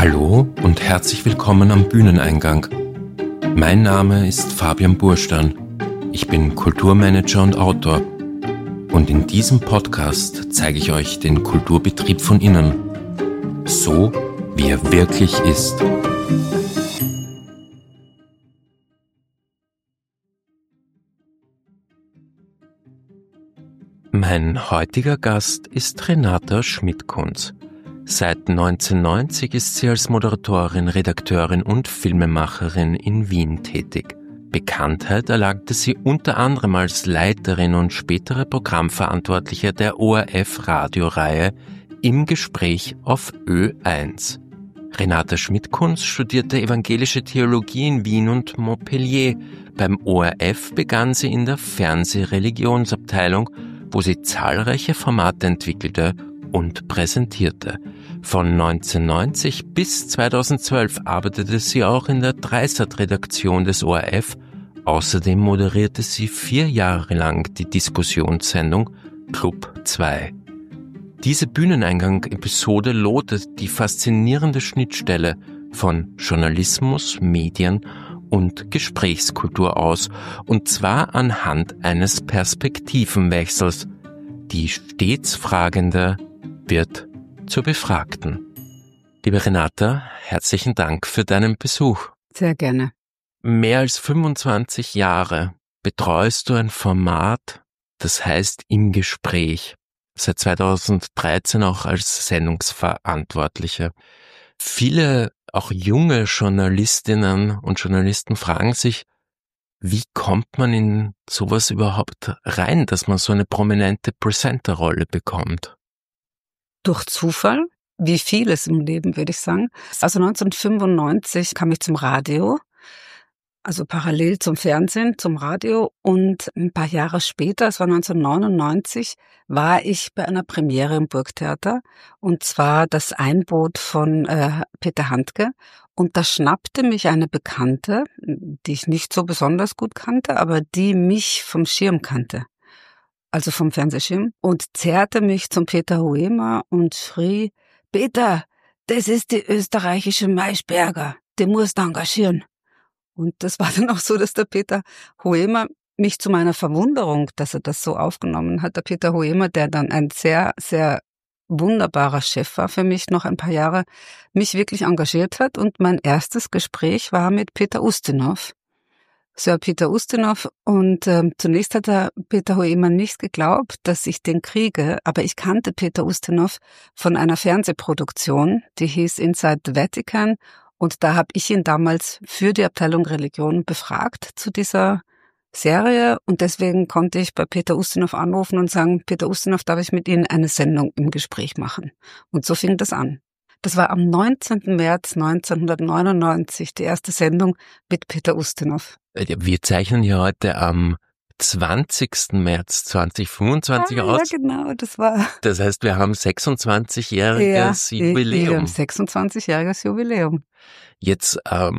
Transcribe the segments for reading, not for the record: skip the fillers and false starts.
Hallo und herzlich willkommen am Bühneneingang. Mein Name ist Fabian Burstern. Ich bin Kulturmanager und Autor. Und in diesem Podcast zeige ich euch den Kulturbetrieb von innen. So, wie er wirklich ist. Mein heutiger Gast ist Renata Schmidt-Kunz. Seit 1990 ist sie als Moderatorin, Redakteurin und Filmemacherin in Wien tätig. Bekanntheit erlangte sie unter anderem als Leiterin und spätere Programmverantwortliche der ORF-Radioreihe Im Gespräch auf Ö1. Renata Schmidt-Kunz studierte evangelische Theologie in Wien und Montpellier. Beim ORF begann sie in der Fernseh-Religionsabteilung, wo sie zahlreiche Formate entwickelte und präsentierte. Von 1990 bis 2012 arbeitete sie auch in der Dreisat-Redaktion des ORF. Außerdem moderierte sie 4 Jahre lang die Diskussionssendung Club 2. Diese Bühneneingang-Episode lotet die faszinierende Schnittstelle von Journalismus, Medien und Gesprächskultur aus, und zwar anhand eines Perspektivenwechsels. Die stets Fragende wird zur Befragten. Liebe Renata, herzlichen Dank für deinen Besuch. Sehr gerne. Mehr als 25 Jahre betreust du ein Format, das heißt Im Gespräch. Seit 2013 auch als Sendungsverantwortliche. Viele, auch junge Journalistinnen und Journalisten fragen sich, wie kommt man in sowas überhaupt rein, dass man so eine prominente Presenter-Rolle bekommt? Durch Zufall, wie vieles im Leben, würde ich sagen. Also 1995 kam ich zum Radio, also parallel zum Fernsehen, zum Radio, und ein paar Jahre später, es war 1999, war ich bei einer Premiere im Burgtheater, und zwar das Einboot von Peter Handke, und da schnappte mich eine Bekannte, die ich nicht so besonders gut kannte, aber die mich vom Schirm kannte, also vom Fernsehschirm, und zerrte mich zum Peter Hoemer und schrie: Peter, das ist die österreichische Maischberger, die musst du engagieren. Und das war dann auch so, dass der Peter Hoemer mich, zu meiner Verwunderung, dass er das so aufgenommen hat, der Peter Hoemer, der dann ein sehr, sehr wunderbarer Chef war für mich noch ein paar Jahre, mich wirklich engagiert hat. Und mein erstes Gespräch war mit Peter Ustinov, Sir Peter Ustinov. Und zunächst hat der Peter Hoemer nicht geglaubt, dass ich den kriege, aber ich kannte Peter Ustinov von einer Fernsehproduktion, die hieß Inside the Vatican. Und da habe ich ihn damals für die Abteilung Religion befragt zu dieser Serie. Und deswegen konnte ich bei Peter Ustinov anrufen und sagen: Peter Ustinov, darf ich mit Ihnen eine Sendung im Gespräch machen? Und so fing das an. Das war am 19. März 1999 die erste Sendung mit Peter Ustinov. Wir zeichnen hier heute am 20. März 2025 aus. Ja, genau, das war. Das heißt, wir haben 26-jähriges Jubiläum. Wir haben 26-jähriges Jubiläum. Jetzt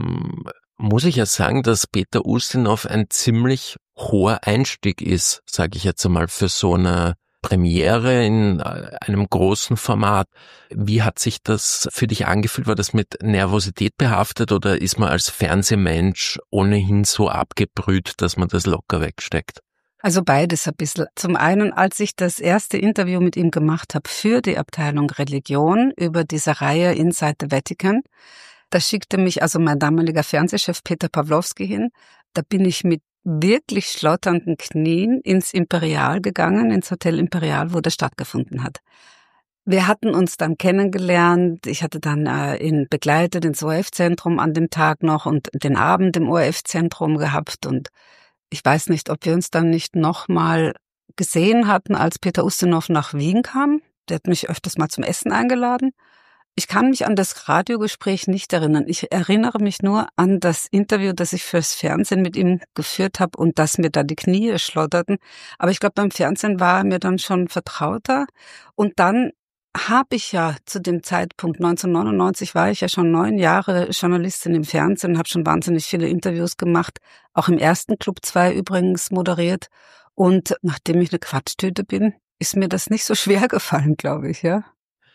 muss ich ja sagen, dass Peter Ustinov ein ziemlich hoher Einstieg ist, sage ich jetzt einmal, für so eine Premiere in einem großen Format. Wie hat sich das für dich angefühlt? War das mit Nervosität behaftet oder ist man als Fernsehmensch ohnehin so abgebrüht, dass man das locker wegsteckt? Also beides ein bisschen. Zum einen, als ich das erste Interview mit ihm gemacht habe für die Abteilung Religion über diese Reihe Inside the Vatican, da schickte mich also mein damaliger Fernsehchef Peter Pawlowski hin. Da bin ich mit wirklich schlotternden Knien ins Imperial gegangen, ins Hotel Imperial, wo das stattgefunden hat. Wir hatten uns dann kennengelernt. Ich hatte dann ihn begleitet ins ORF-Zentrum an dem Tag noch und den Abend im ORF-Zentrum gehabt. Und ich weiß nicht, ob wir uns dann nicht nochmal gesehen hatten, als Peter Ustinov nach Wien kam. Der hat mich öfters mal zum Essen eingeladen. Ich kann mich an das Radiogespräch nicht erinnern. Ich erinnere mich nur an das Interview, das ich fürs Fernsehen mit ihm geführt habe und dass mir da die Knie schlotterten. Aber ich glaube, beim Fernsehen war er mir dann schon vertrauter. Und dann habe ich ja zu dem Zeitpunkt, 1999, war ich ja schon 9 Jahre Journalistin im Fernsehen, habe schon wahnsinnig viele Interviews gemacht, auch im ersten Club 2 übrigens moderiert. Und nachdem ich eine Quatschtüte bin, ist mir das nicht so schwer gefallen, glaube ich, ja.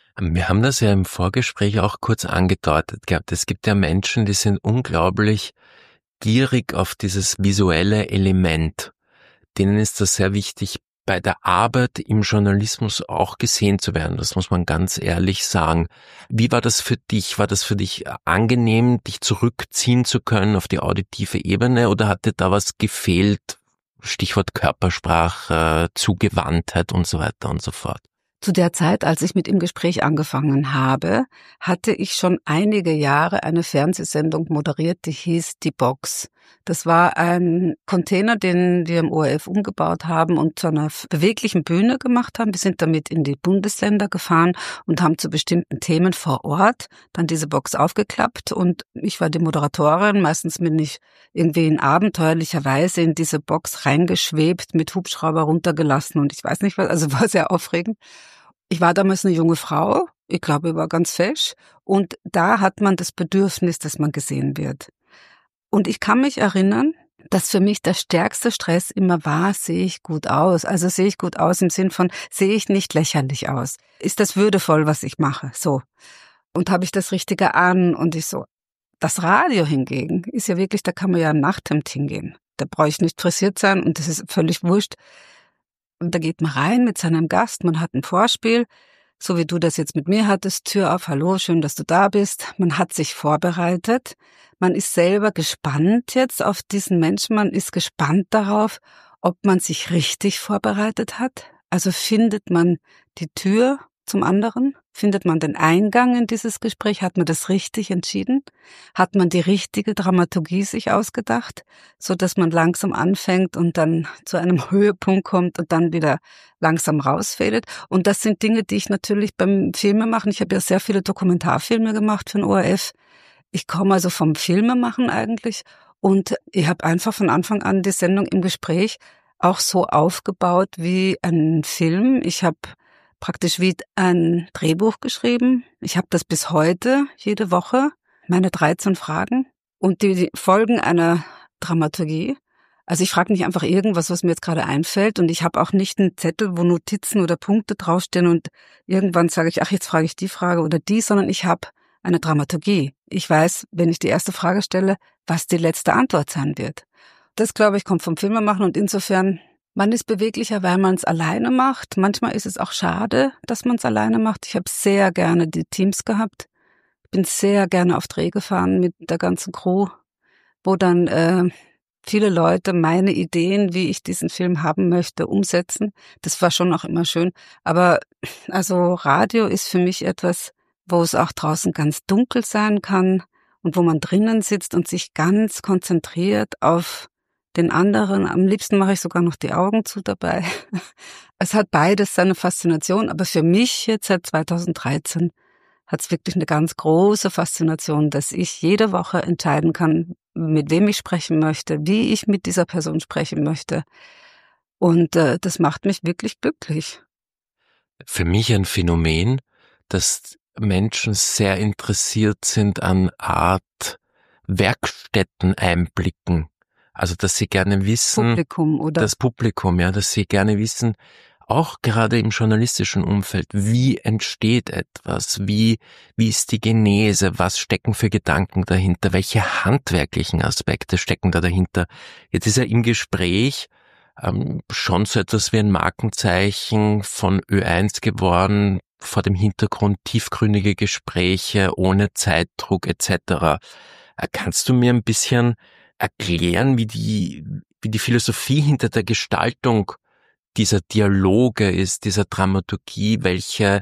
Wir haben das ja im Vorgespräch auch kurz angedeutet gehabt. Es gibt ja Menschen, die sind unglaublich gierig auf dieses visuelle Element. Denen ist das sehr wichtig, bei der Arbeit im Journalismus auch gesehen zu werden. Das muss man ganz ehrlich sagen. Wie war das für dich? War das für dich angenehm, dich zurückziehen zu können auf die auditive Ebene, oder hat dir da was gefehlt? Stichwort Körpersprache, Zugewandtheit und so weiter und so fort. Zu der Zeit, als ich mit dem Gespräch angefangen habe, hatte ich schon einige Jahre eine Fernsehsendung moderiert, die hieß Die Box. Das war ein Container, den wir im ORF umgebaut haben und zu einer beweglichen Bühne gemacht haben. Wir sind damit in die Bundesländer gefahren und haben zu bestimmten Themen vor Ort dann diese Box aufgeklappt und ich war die Moderatorin. Meistens bin ich irgendwie in abenteuerlicher Weise in diese Box reingeschwebt, mit Hubschrauber runtergelassen und ich weiß nicht was, also war sehr aufregend. Ich war damals eine junge Frau, ich glaube, ich war ganz fesch und da hat man das Bedürfnis, dass man gesehen wird. Und ich kann mich erinnern, dass für mich der stärkste Stress immer war, sehe ich gut aus? Also sehe ich gut aus im Sinn von, sehe ich nicht lächerlich aus? Ist das würdevoll, was ich mache? So. Und habe ich das Richtige an? Und ich so. Das Radio hingegen ist ja wirklich, da kann man ja Nachthemd hingehen. Da brauche ich nicht frisiert sein und das ist völlig wurscht. Und da geht man rein mit seinem Gast, man hat ein Vorspiel, so wie du das jetzt mit mir hattest, Tür auf, hallo, schön, dass du da bist. Man hat sich vorbereitet, man ist selber gespannt jetzt auf diesen Menschen, man ist gespannt darauf, ob man sich richtig vorbereitet hat. Also findet man die Tür zum anderen? Findet man den Eingang in dieses Gespräch? Hat man das richtig entschieden? Hat man die richtige Dramaturgie sich ausgedacht, so dass man langsam anfängt und dann zu einem Höhepunkt kommt und dann wieder langsam rausfädet? Und das sind Dinge, die ich natürlich beim Filmemachen, ich habe ja sehr viele Dokumentarfilme gemacht für den ORF. Ich komme also vom Filmemachen eigentlich und ich habe einfach von Anfang an die Sendung im Gespräch auch so aufgebaut wie ein Film. Ich habe praktisch wie ein Drehbuch geschrieben. Ich habe das bis heute, jede Woche, meine 13 Fragen und die folgen einer Dramaturgie. Also ich frage nicht einfach irgendwas, was mir jetzt gerade einfällt und ich habe auch nicht einen Zettel, wo Notizen oder Punkte draufstehen und irgendwann sage ich, ach, jetzt frage ich die Frage oder die, sondern ich habe eine Dramaturgie. Ich weiß, wenn ich die erste Frage stelle, was die letzte Antwort sein wird. Das, glaube ich, kommt vom Filmemachen und insofern, man ist beweglicher, weil man es alleine macht. Manchmal ist es auch schade, dass man es alleine macht. Ich habe sehr gerne die Teams gehabt. Ich bin sehr gerne auf Dreh gefahren mit der ganzen Crew, wo dann viele Leute meine Ideen, wie ich diesen Film haben möchte, umsetzen. Das war schon auch immer schön. Aber also Radio ist für mich etwas, wo es auch draußen ganz dunkel sein kann und wo man drinnen sitzt und sich ganz konzentriert auf den anderen. Am liebsten mache ich sogar noch die Augen zu dabei. Es hat beides seine Faszination, aber für mich jetzt seit 2013 hat es wirklich eine ganz große Faszination, dass ich jede Woche entscheiden kann, mit wem ich sprechen möchte, wie ich mit dieser Person sprechen möchte. Und das macht mich wirklich glücklich. Für mich ein Phänomen, dass Menschen sehr interessiert sind an Art Werkstätten-Einblicken. Also, dass sie gerne wissen, Publikum, oder? das Publikum, ja, dass sie gerne wissen, auch gerade im journalistischen Umfeld, wie entsteht etwas, wie ist die Genese, was stecken für Gedanken dahinter, welche handwerklichen Aspekte stecken da dahinter. Jetzt ist ja im Gespräch schon so etwas wie ein Markenzeichen von Ö1 geworden, vor dem Hintergrund tiefgründige Gespräche ohne Zeitdruck etc. Kannst du mir ein bisschen erklären, wie die Philosophie hinter der Gestaltung dieser Dialoge ist, dieser Dramaturgie, welche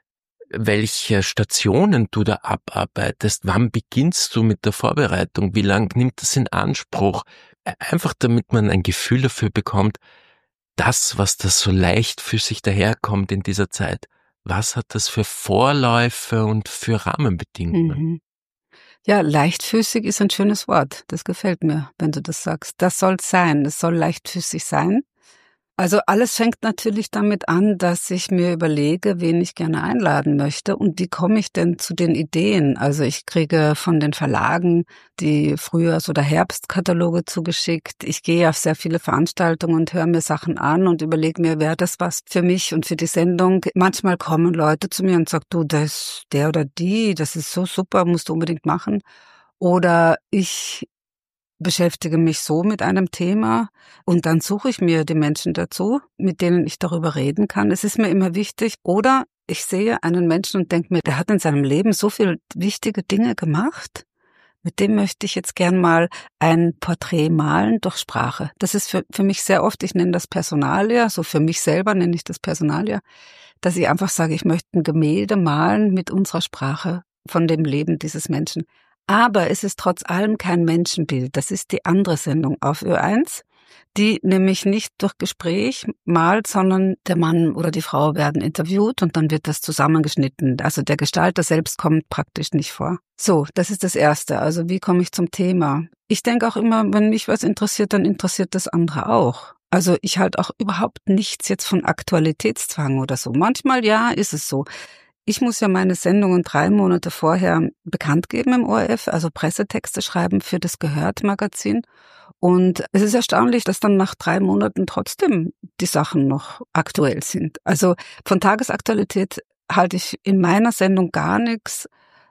Stationen du da abarbeitest? Wann beginnst du mit der Vorbereitung? Wie lang nimmt das in Anspruch? Einfach damit man ein Gefühl dafür bekommt, das, was da so leichtfüßig daherkommt in dieser Zeit, was hat das für Vorläufe und für Rahmenbedingungen? Mhm. Ja, leichtfüßig ist ein schönes Wort. Das gefällt mir, wenn du das sagst. Das soll sein. Es soll leichtfüßig sein. Also alles fängt natürlich damit an, dass ich mir überlege, wen ich gerne einladen möchte und wie komme ich denn zu den Ideen. Also ich kriege von den Verlagen die Frühjahrs- oder Herbstkataloge zugeschickt. Ich gehe auf sehr viele Veranstaltungen und höre mir Sachen an und überlege mir, wäre das was für mich und für die Sendung. Manchmal kommen Leute zu mir und sagen, du, das, der oder die, das ist so super, musst du unbedingt machen. Oder ich beschäftige mich so mit einem Thema und dann suche ich mir die Menschen dazu, mit denen ich darüber reden kann. Es ist mir immer wichtig. Oder ich sehe einen Menschen und denke mir, der hat in seinem Leben so viele wichtige Dinge gemacht. Mit dem möchte ich jetzt gern mal ein Porträt malen durch Sprache. Das ist für mich sehr oft, ich nenne das Personalia, so für mich selber nenne ich das Personalia, dass ich einfach sage, ich möchte ein Gemälde malen mit unserer Sprache von dem Leben dieses Menschen. Aber es ist trotz allem kein Menschenbild. Das ist die andere Sendung auf Ö1, die nämlich nicht durch Gespräch malt, sondern der Mann oder die Frau werden interviewt und dann wird das zusammengeschnitten. Also der Gestalter selbst kommt praktisch nicht vor. So, das ist das Erste. Also wie komme ich zum Thema? Ich denke auch immer, wenn mich was interessiert, dann interessiert das andere auch. Also ich halte auch überhaupt nichts jetzt von Aktualitätszwang oder so. Manchmal ja, ist es so. Ich muss ja meine Sendungen 3 Monate vorher bekannt geben im ORF, also Pressetexte schreiben für das Gehört-Magazin. Und es ist erstaunlich, dass dann nach 3 Monaten trotzdem die Sachen noch aktuell sind. Also von Tagesaktualität halte ich in meiner Sendung gar nichts.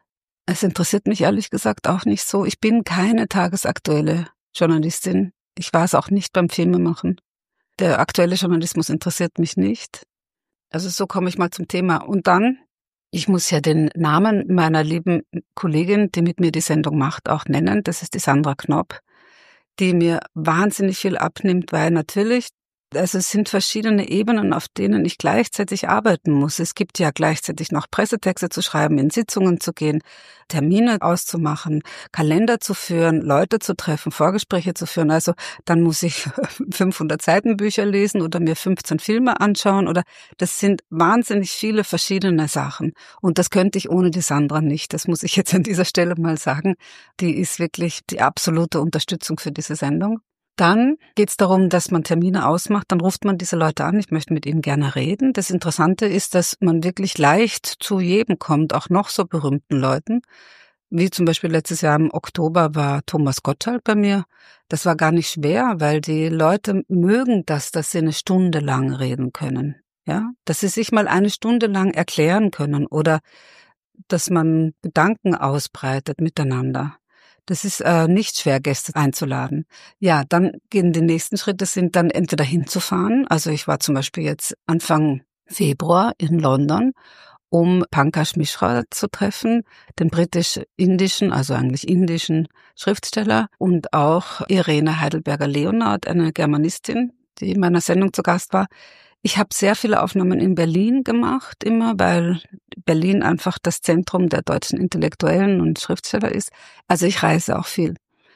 Es interessiert mich ehrlich gesagt auch nicht so. Ich bin keine tagesaktuelle Journalistin. Ich war es auch nicht beim Filmemachen. Der aktuelle Journalismus interessiert mich nicht. Also so komme ich mal zum Thema. Und dann, ich muss ja den Namen meiner lieben Kollegin, die mit mir die Sendung macht, auch nennen. Das ist die Sandra Knopp, die mir wahnsinnig viel abnimmt, weil natürlich, also es sind verschiedene Ebenen, auf denen ich gleichzeitig arbeiten muss. Es gibt ja gleichzeitig noch Pressetexte zu schreiben, in Sitzungen zu gehen, Termine auszumachen, Kalender zu führen, Leute zu treffen, Vorgespräche zu führen. Also dann muss ich 500 Seitenbücher lesen oder mir 15 Filme anschauen oder das sind wahnsinnig viele verschiedene Sachen. Und das könnte ich ohne die Sandra nicht. Das muss ich jetzt an dieser Stelle mal sagen. Die ist wirklich die absolute Unterstützung für diese Sendung. Dann geht es darum, dass man Termine ausmacht, dann ruft man diese Leute an, ich möchte mit ihnen gerne reden. Das Interessante ist, dass man wirklich leicht zu jedem kommt, auch noch so berühmten Leuten. Wie zum Beispiel letztes Jahr im Oktober war Thomas Gottschalk bei mir. Das war gar nicht schwer, weil die Leute mögen das, dass sie eine Stunde lang reden können. Ja, dass sie sich mal eine Stunde lang erklären können oder dass man Gedanken ausbreitet miteinander. Das ist nicht schwer, Gäste einzuladen. Ja, dann gehen die nächsten Schritte, sind dann entweder hinzufahren. Also ich war zum Beispiel jetzt Anfang Februar in London, um Pankaj Mishra zu treffen, den britisch-indischen, also eigentlich indischen Schriftsteller und auch Irene Heidelberger-Leonard, eine Germanistin, die in meiner Sendung zu Gast war. Ich habe sehr viele Aufnahmen in Berlin gemacht, immer, weil Berlin einfach das Zentrum der deutschen Intellektuellen und Schriftsteller ist. Also ich reise auch viel.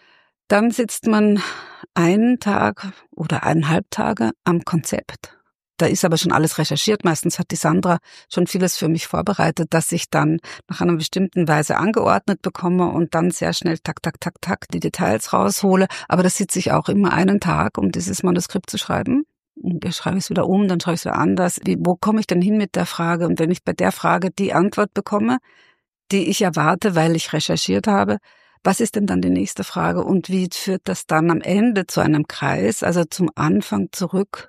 Dann sitzt man einen Tag oder 1,5 Tage am Konzept. Da ist aber schon alles recherchiert. Meistens hat die Sandra schon vieles für mich vorbereitet, dass ich dann nach einer bestimmten Weise angeordnet bekomme und dann sehr schnell tak, tak, tak, tak die Details raushole. Aber das sitze ich auch immer einen Tag, um dieses Manuskript zu schreiben. Und dann schreibe ich es wieder um, dann schreibe ich es wieder anders. Wo komme ich denn hin mit der Frage? Und wenn ich bei der Frage die Antwort bekomme, die ich erwarte, weil ich recherchiert habe, was ist denn dann die nächste Frage? Und wie führt das dann am Ende zu einem Kreis, also zum Anfang zurück?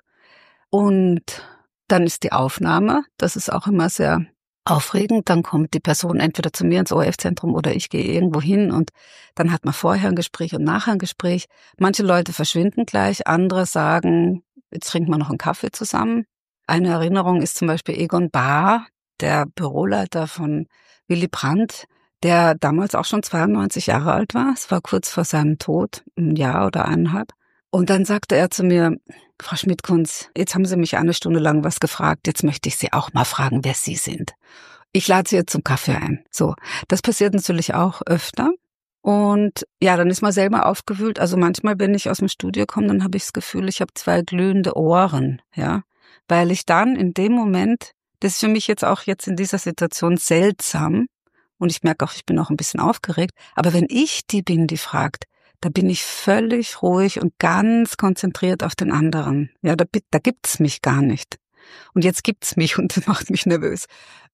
Und dann ist die Aufnahme, das ist auch immer sehr aufregend. Dann kommt die Person entweder zu mir ins ORF-Zentrum oder ich gehe irgendwo hin und dann hat man vorher ein Gespräch und nachher ein Gespräch. Manche Leute verschwinden gleich, andere sagen, jetzt trinken wir noch einen Kaffee zusammen. Eine Erinnerung ist zum Beispiel Egon Bahr, der Büroleiter von Willy Brandt, der damals auch schon 92 Jahre alt war. Es war kurz vor seinem Tod, 1 Jahr oder 1,5. Und dann sagte er zu mir, Frau Schmidtkunz, jetzt haben Sie mich 1 Stunde lang was gefragt, jetzt möchte ich Sie auch mal fragen, wer Sie sind. Ich lade Sie jetzt zum Kaffee ein. So, das passiert natürlich auch öfter. Und ja, dann ist man selber aufgewühlt. Also manchmal, wenn ich aus dem Studio komme, dann habe ich das Gefühl, ich habe 2 glühende Ohren, ja, weil ich dann in dem Moment, das ist für mich jetzt auch jetzt in dieser Situation seltsam und ich merke auch, ich bin auch ein bisschen aufgeregt, aber wenn ich die bin, die fragt, Da bin ich völlig ruhig und ganz konzentriert auf den anderen. Ja, da gibt's mich gar nicht. Und jetzt gibt's mich und das macht mich nervös.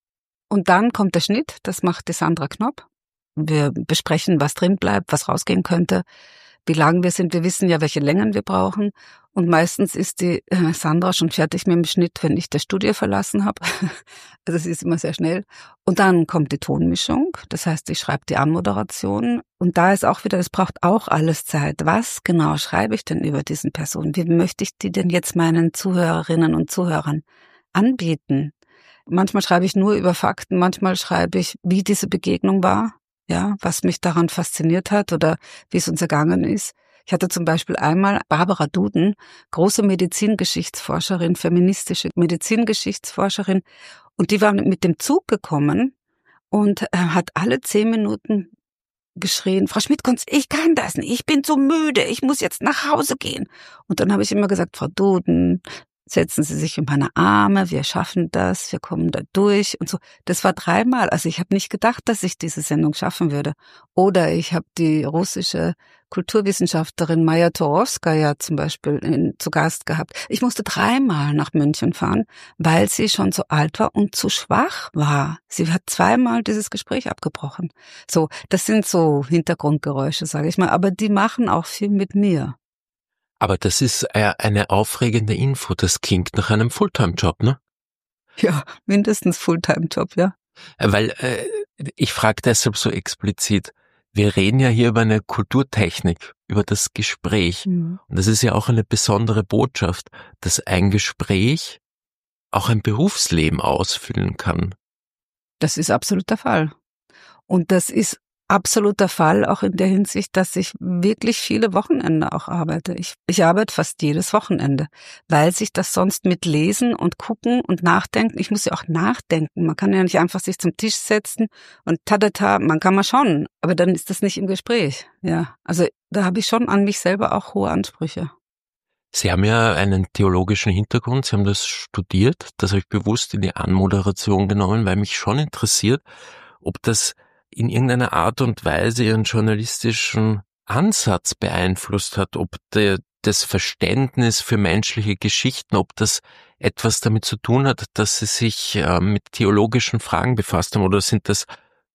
Und dann kommt der Schnitt, das macht die Sandra Knopp. Wir besprechen, was drin bleibt, was rausgehen könnte, wie lang wir sind. Wir wissen ja, welche Längen wir brauchen. Und meistens ist die Sandra schon fertig mit dem Schnitt, wenn ich das Studio verlassen habe. Also sie ist immer sehr schnell. Und dann kommt die Tonmischung. Das heißt, ich schreibe die Anmoderation. Und da ist auch wieder, das braucht auch alles Zeit. Was genau schreibe ich denn über diesen Person? Wie möchte ich die denn jetzt meinen Zuhörerinnen und Zuhörern anbieten? Manchmal schreibe ich nur über Fakten, manchmal schreibe ich, wie diese Begegnung war, ja, was mich daran fasziniert hat oder wie es uns ergangen ist. Ich hatte zum Beispiel einmal Barbara Duden, große Medizingeschichtsforscherin, feministische Medizingeschichtsforscherin, und die war mit dem Zug gekommen und hat alle 10 Minuten geschrien, Frau Schmidtkunz, ich kann das nicht, ich bin so müde, ich muss jetzt nach Hause gehen. Und dann habe ich immer gesagt, Frau Duden, setzen Sie sich in meine Arme, wir schaffen das, wir kommen da durch und so. Das war 3-mal. Also ich habe nicht gedacht, dass ich diese Sendung schaffen würde. Oder ich habe die russische Kulturwissenschaftlerin Maja Torowskaja zum Beispiel zu Gast gehabt. Ich musste 3-mal nach München fahren, weil sie schon so alt war und zu schwach war. Sie hat 2-mal dieses Gespräch abgebrochen. So, das sind so Hintergrundgeräusche, sage ich mal. Aber die machen auch viel mit mir. Aber das ist eine aufregende Info. Das klingt nach einem Fulltime-Job, ne? Ja, mindestens Fulltime-Job, ja. Weil ich frage deshalb so explizit. Wir reden ja hier über eine Kulturtechnik, über das Gespräch. Mhm. Und das ist ja auch eine besondere Botschaft, dass ein Gespräch auch ein Berufsleben ausfüllen kann. Das ist absolut der Fall. Und das ist absolut der Fall auch in der Hinsicht, dass ich wirklich viele Wochenende auch arbeite. Ich arbeite fast jedes Wochenende, weil sich das sonst mit Lesen und Gucken und Nachdenken, ich muss ja auch nachdenken. Man kann ja nicht einfach sich zum Tisch setzen und man kann mal schauen, aber dann ist das nicht im Gespräch. Ja, also da habe ich schon an mich selber auch hohe Ansprüche. Sie haben ja einen theologischen Hintergrund, Sie haben das studiert, das habe ich bewusst in die Anmoderation genommen, weil mich schon interessiert, ob das in irgendeiner Art und Weise Ihren journalistischen Ansatz beeinflusst hat, ob das Verständnis für menschliche Geschichten, ob das etwas damit zu tun hat, dass Sie sich mit theologischen Fragen befasst haben, oder sind das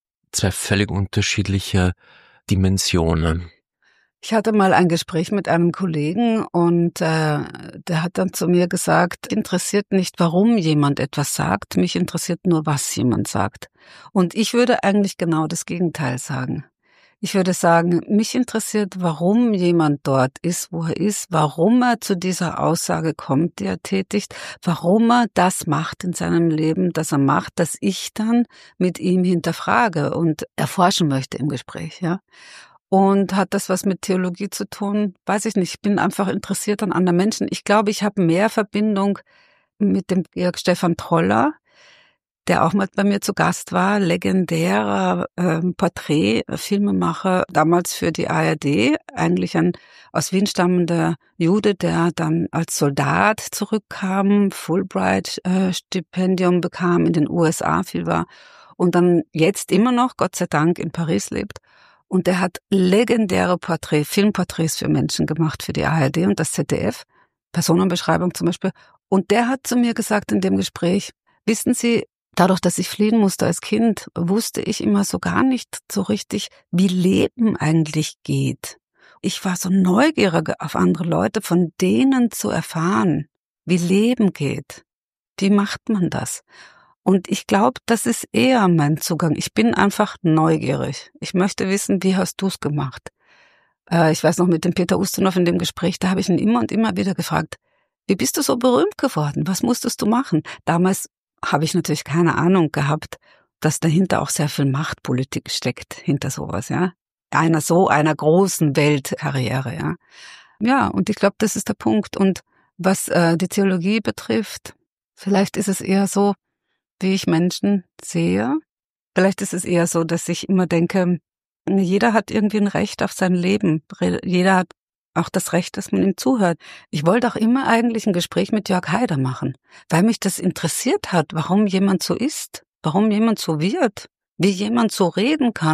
2 völlig unterschiedliche Dimensionen? Ich hatte mal ein Gespräch mit einem Kollegen und der hat dann zu mir gesagt, interessiert nicht, warum jemand etwas sagt, mich interessiert nur, was jemand sagt. Und ich würde eigentlich genau das Gegenteil sagen. Ich würde sagen, mich interessiert, warum jemand dort ist, wo er ist, warum er zu dieser Aussage kommt, die er tätigt, warum er das macht in seinem Leben, das er macht, dass ich dann mit ihm hinterfrage und erforschen möchte im Gespräch, ja. Und hat das was mit Theologie zu tun? Weiß ich nicht. Ich bin einfach interessiert an anderen Menschen. Ich glaube, ich habe mehr Verbindung mit dem Georg Stefan Troller, der auch mal bei mir zu Gast war, legendärer Porträtfilmemacher, damals für die ARD, eigentlich ein aus Wien stammender Jude, der dann als Soldat zurückkam, Fulbright-Stipendium bekam, in den USA viel war und dann jetzt immer noch, Gott sei Dank, in Paris lebt. Und der hat legendäre Filmporträts für Menschen gemacht, für die ARD und das ZDF, Personenbeschreibung zum Beispiel. Und der hat zu mir gesagt in dem Gespräch, wissen Sie, dadurch, dass ich fliehen musste als Kind, wusste ich immer so gar nicht so richtig, wie Leben eigentlich geht. Ich war so neugierig auf andere Leute, von denen zu erfahren, wie Leben geht. Wie macht man das? Und ich glaube, das ist eher mein Zugang. Ich bin einfach neugierig. Ich möchte wissen, wie hast du es gemacht? Ich weiß noch, mit dem Peter Ustinov in dem Gespräch, da habe ich ihn immer und immer wieder gefragt, wie bist du so berühmt geworden? Was musstest du machen? Damals habe ich natürlich keine Ahnung gehabt, dass dahinter auch sehr viel Machtpolitik steckt, hinter sowas, ja. Einer großen Weltkarriere, ja. Ja, und ich glaube, das ist der Punkt. Und was die Theologie betrifft, vielleicht ist es eher so, wie ich Menschen sehe. Vielleicht ist es eher so, dass ich immer denke, jeder hat irgendwie ein Recht auf sein Leben. Jeder hat auch das Recht, dass man ihm zuhört. Ich wollte auch immer eigentlich ein Gespräch mit Jörg Haider machen, weil mich das interessiert hat, warum jemand so ist, warum jemand so wird, wie jemand so reden kann.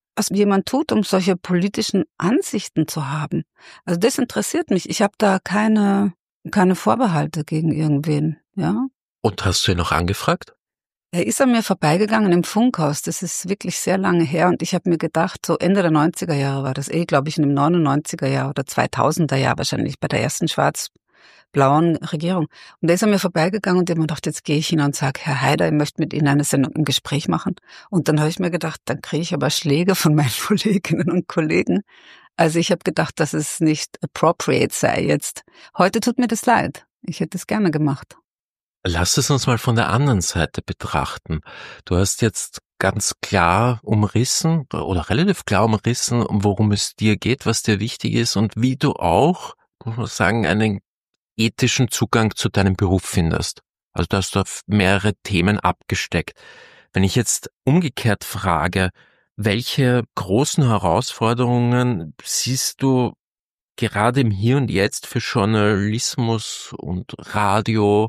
was jemand tut, um solche politischen Ansichten zu haben. Also das interessiert mich. Ich habe da keine Vorbehalte gegen irgendwen, ja. Und hast du ihn noch angefragt? Er ist an mir vorbeigegangen im Funkhaus. Das ist wirklich sehr lange her. Und ich habe mir gedacht, so Ende der 90er Jahre war das glaube ich, in dem 99er Jahr oder 2000er Jahr wahrscheinlich, bei der ersten schwarz-blauen Regierung. Und da ist er mir vorbeigegangen und ich habe mir gedacht, jetzt gehe ich hin und sage, Herr Haider, ich möchte mit Ihnen ein Gespräch machen. Und dann habe ich mir gedacht, dann kriege ich aber Schläge von meinen Kolleginnen und Kollegen. Also ich habe gedacht, dass es nicht appropriate sei jetzt. Heute tut mir das leid. Ich hätte es gerne gemacht. Lass es uns mal von der anderen Seite betrachten. Du hast jetzt ganz klar umrissen oder relativ klar umrissen, worum es dir geht, was dir wichtig ist und wie du auch, muss man sagen, einen ethischen Zugang zu deinem Beruf findest. Also da hast du mehrere Themen abgesteckt. Wenn ich jetzt umgekehrt frage, welche großen Herausforderungen siehst du gerade im Hier und Jetzt für Journalismus und Radio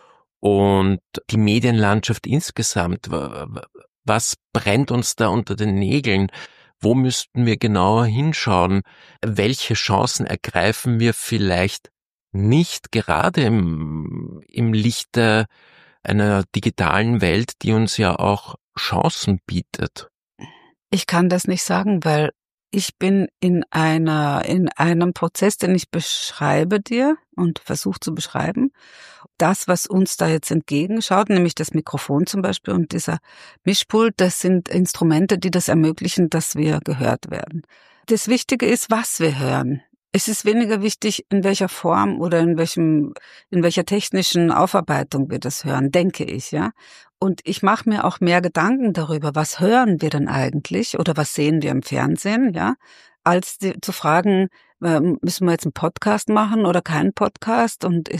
und die Medienlandschaft insgesamt? Was brennt uns da unter den Nägeln? Wo müssten wir genauer hinschauen? Welche Chancen ergreifen wir vielleicht nicht gerade im Lichte einer digitalen Welt, die uns ja auch Chancen bietet? Ich kann das nicht sagen, weil ich bin in einem Prozess, den ich beschreibe dir und versuche zu beschreiben. Das, was uns da jetzt entgegenschaut, nämlich das Mikrofon zum Beispiel und dieser Mischpult, das sind Instrumente, die das ermöglichen, dass wir gehört werden. Das Wichtige ist, was wir hören. Es ist weniger wichtig, in welcher Form oder in welcher technischen Aufarbeitung wir das hören, denke ich, ja. Und ich mache mir auch mehr Gedanken darüber, was hören wir denn eigentlich oder was sehen wir im Fernsehen, ja, als zu fragen, müssen wir jetzt einen Podcast machen oder keinen Podcast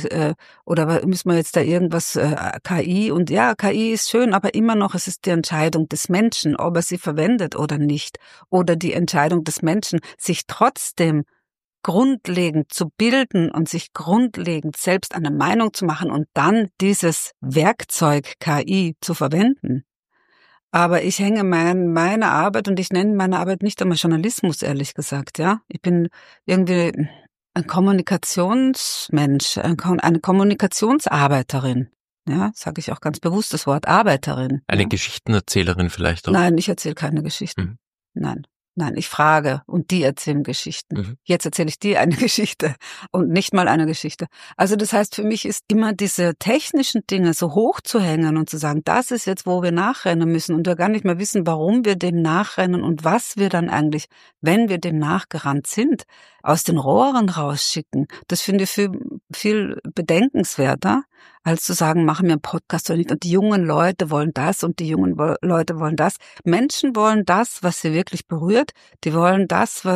oder müssen wir jetzt da irgendwas KI und ja, KI ist schön, aber immer noch es ist die Entscheidung des Menschen, ob er sie verwendet oder nicht oder die Entscheidung des Menschen, sich trotzdem grundlegend zu bilden und sich grundlegend selbst eine Meinung zu machen und dann dieses Werkzeug KI zu verwenden. Aber ich hänge meine Arbeit und ich nenne meine Arbeit nicht einmal Journalismus, ehrlich gesagt, ja. Ich bin irgendwie ein Kommunikationsmensch, eine Kommunikationsarbeiterin. Ja, sage ich auch ganz bewusst das Wort Arbeiterin. Eine Geschichtenerzählerin vielleicht auch? Nein, ich erzähle keine Geschichten. Nein, ich frage und die erzählen Geschichten. Jetzt erzähle ich dir eine Geschichte und nicht mal eine Geschichte. Also das heißt, für mich ist immer diese technischen Dinge so hoch zu hängen und zu sagen, das ist jetzt, wo wir nachrennen müssen und wir gar nicht mehr wissen, warum wir dem nachrennen und was wir dann eigentlich, wenn wir dem nachgerannt sind, aus den Rohren rausschicken. Das finde ich viel bedenkenswerter, als zu sagen, machen wir einen Podcast oder nicht. Und die jungen Leute wollen das und die jungen Leute wollen das. Menschen wollen das, was sie wirklich berührt. Die wollen das,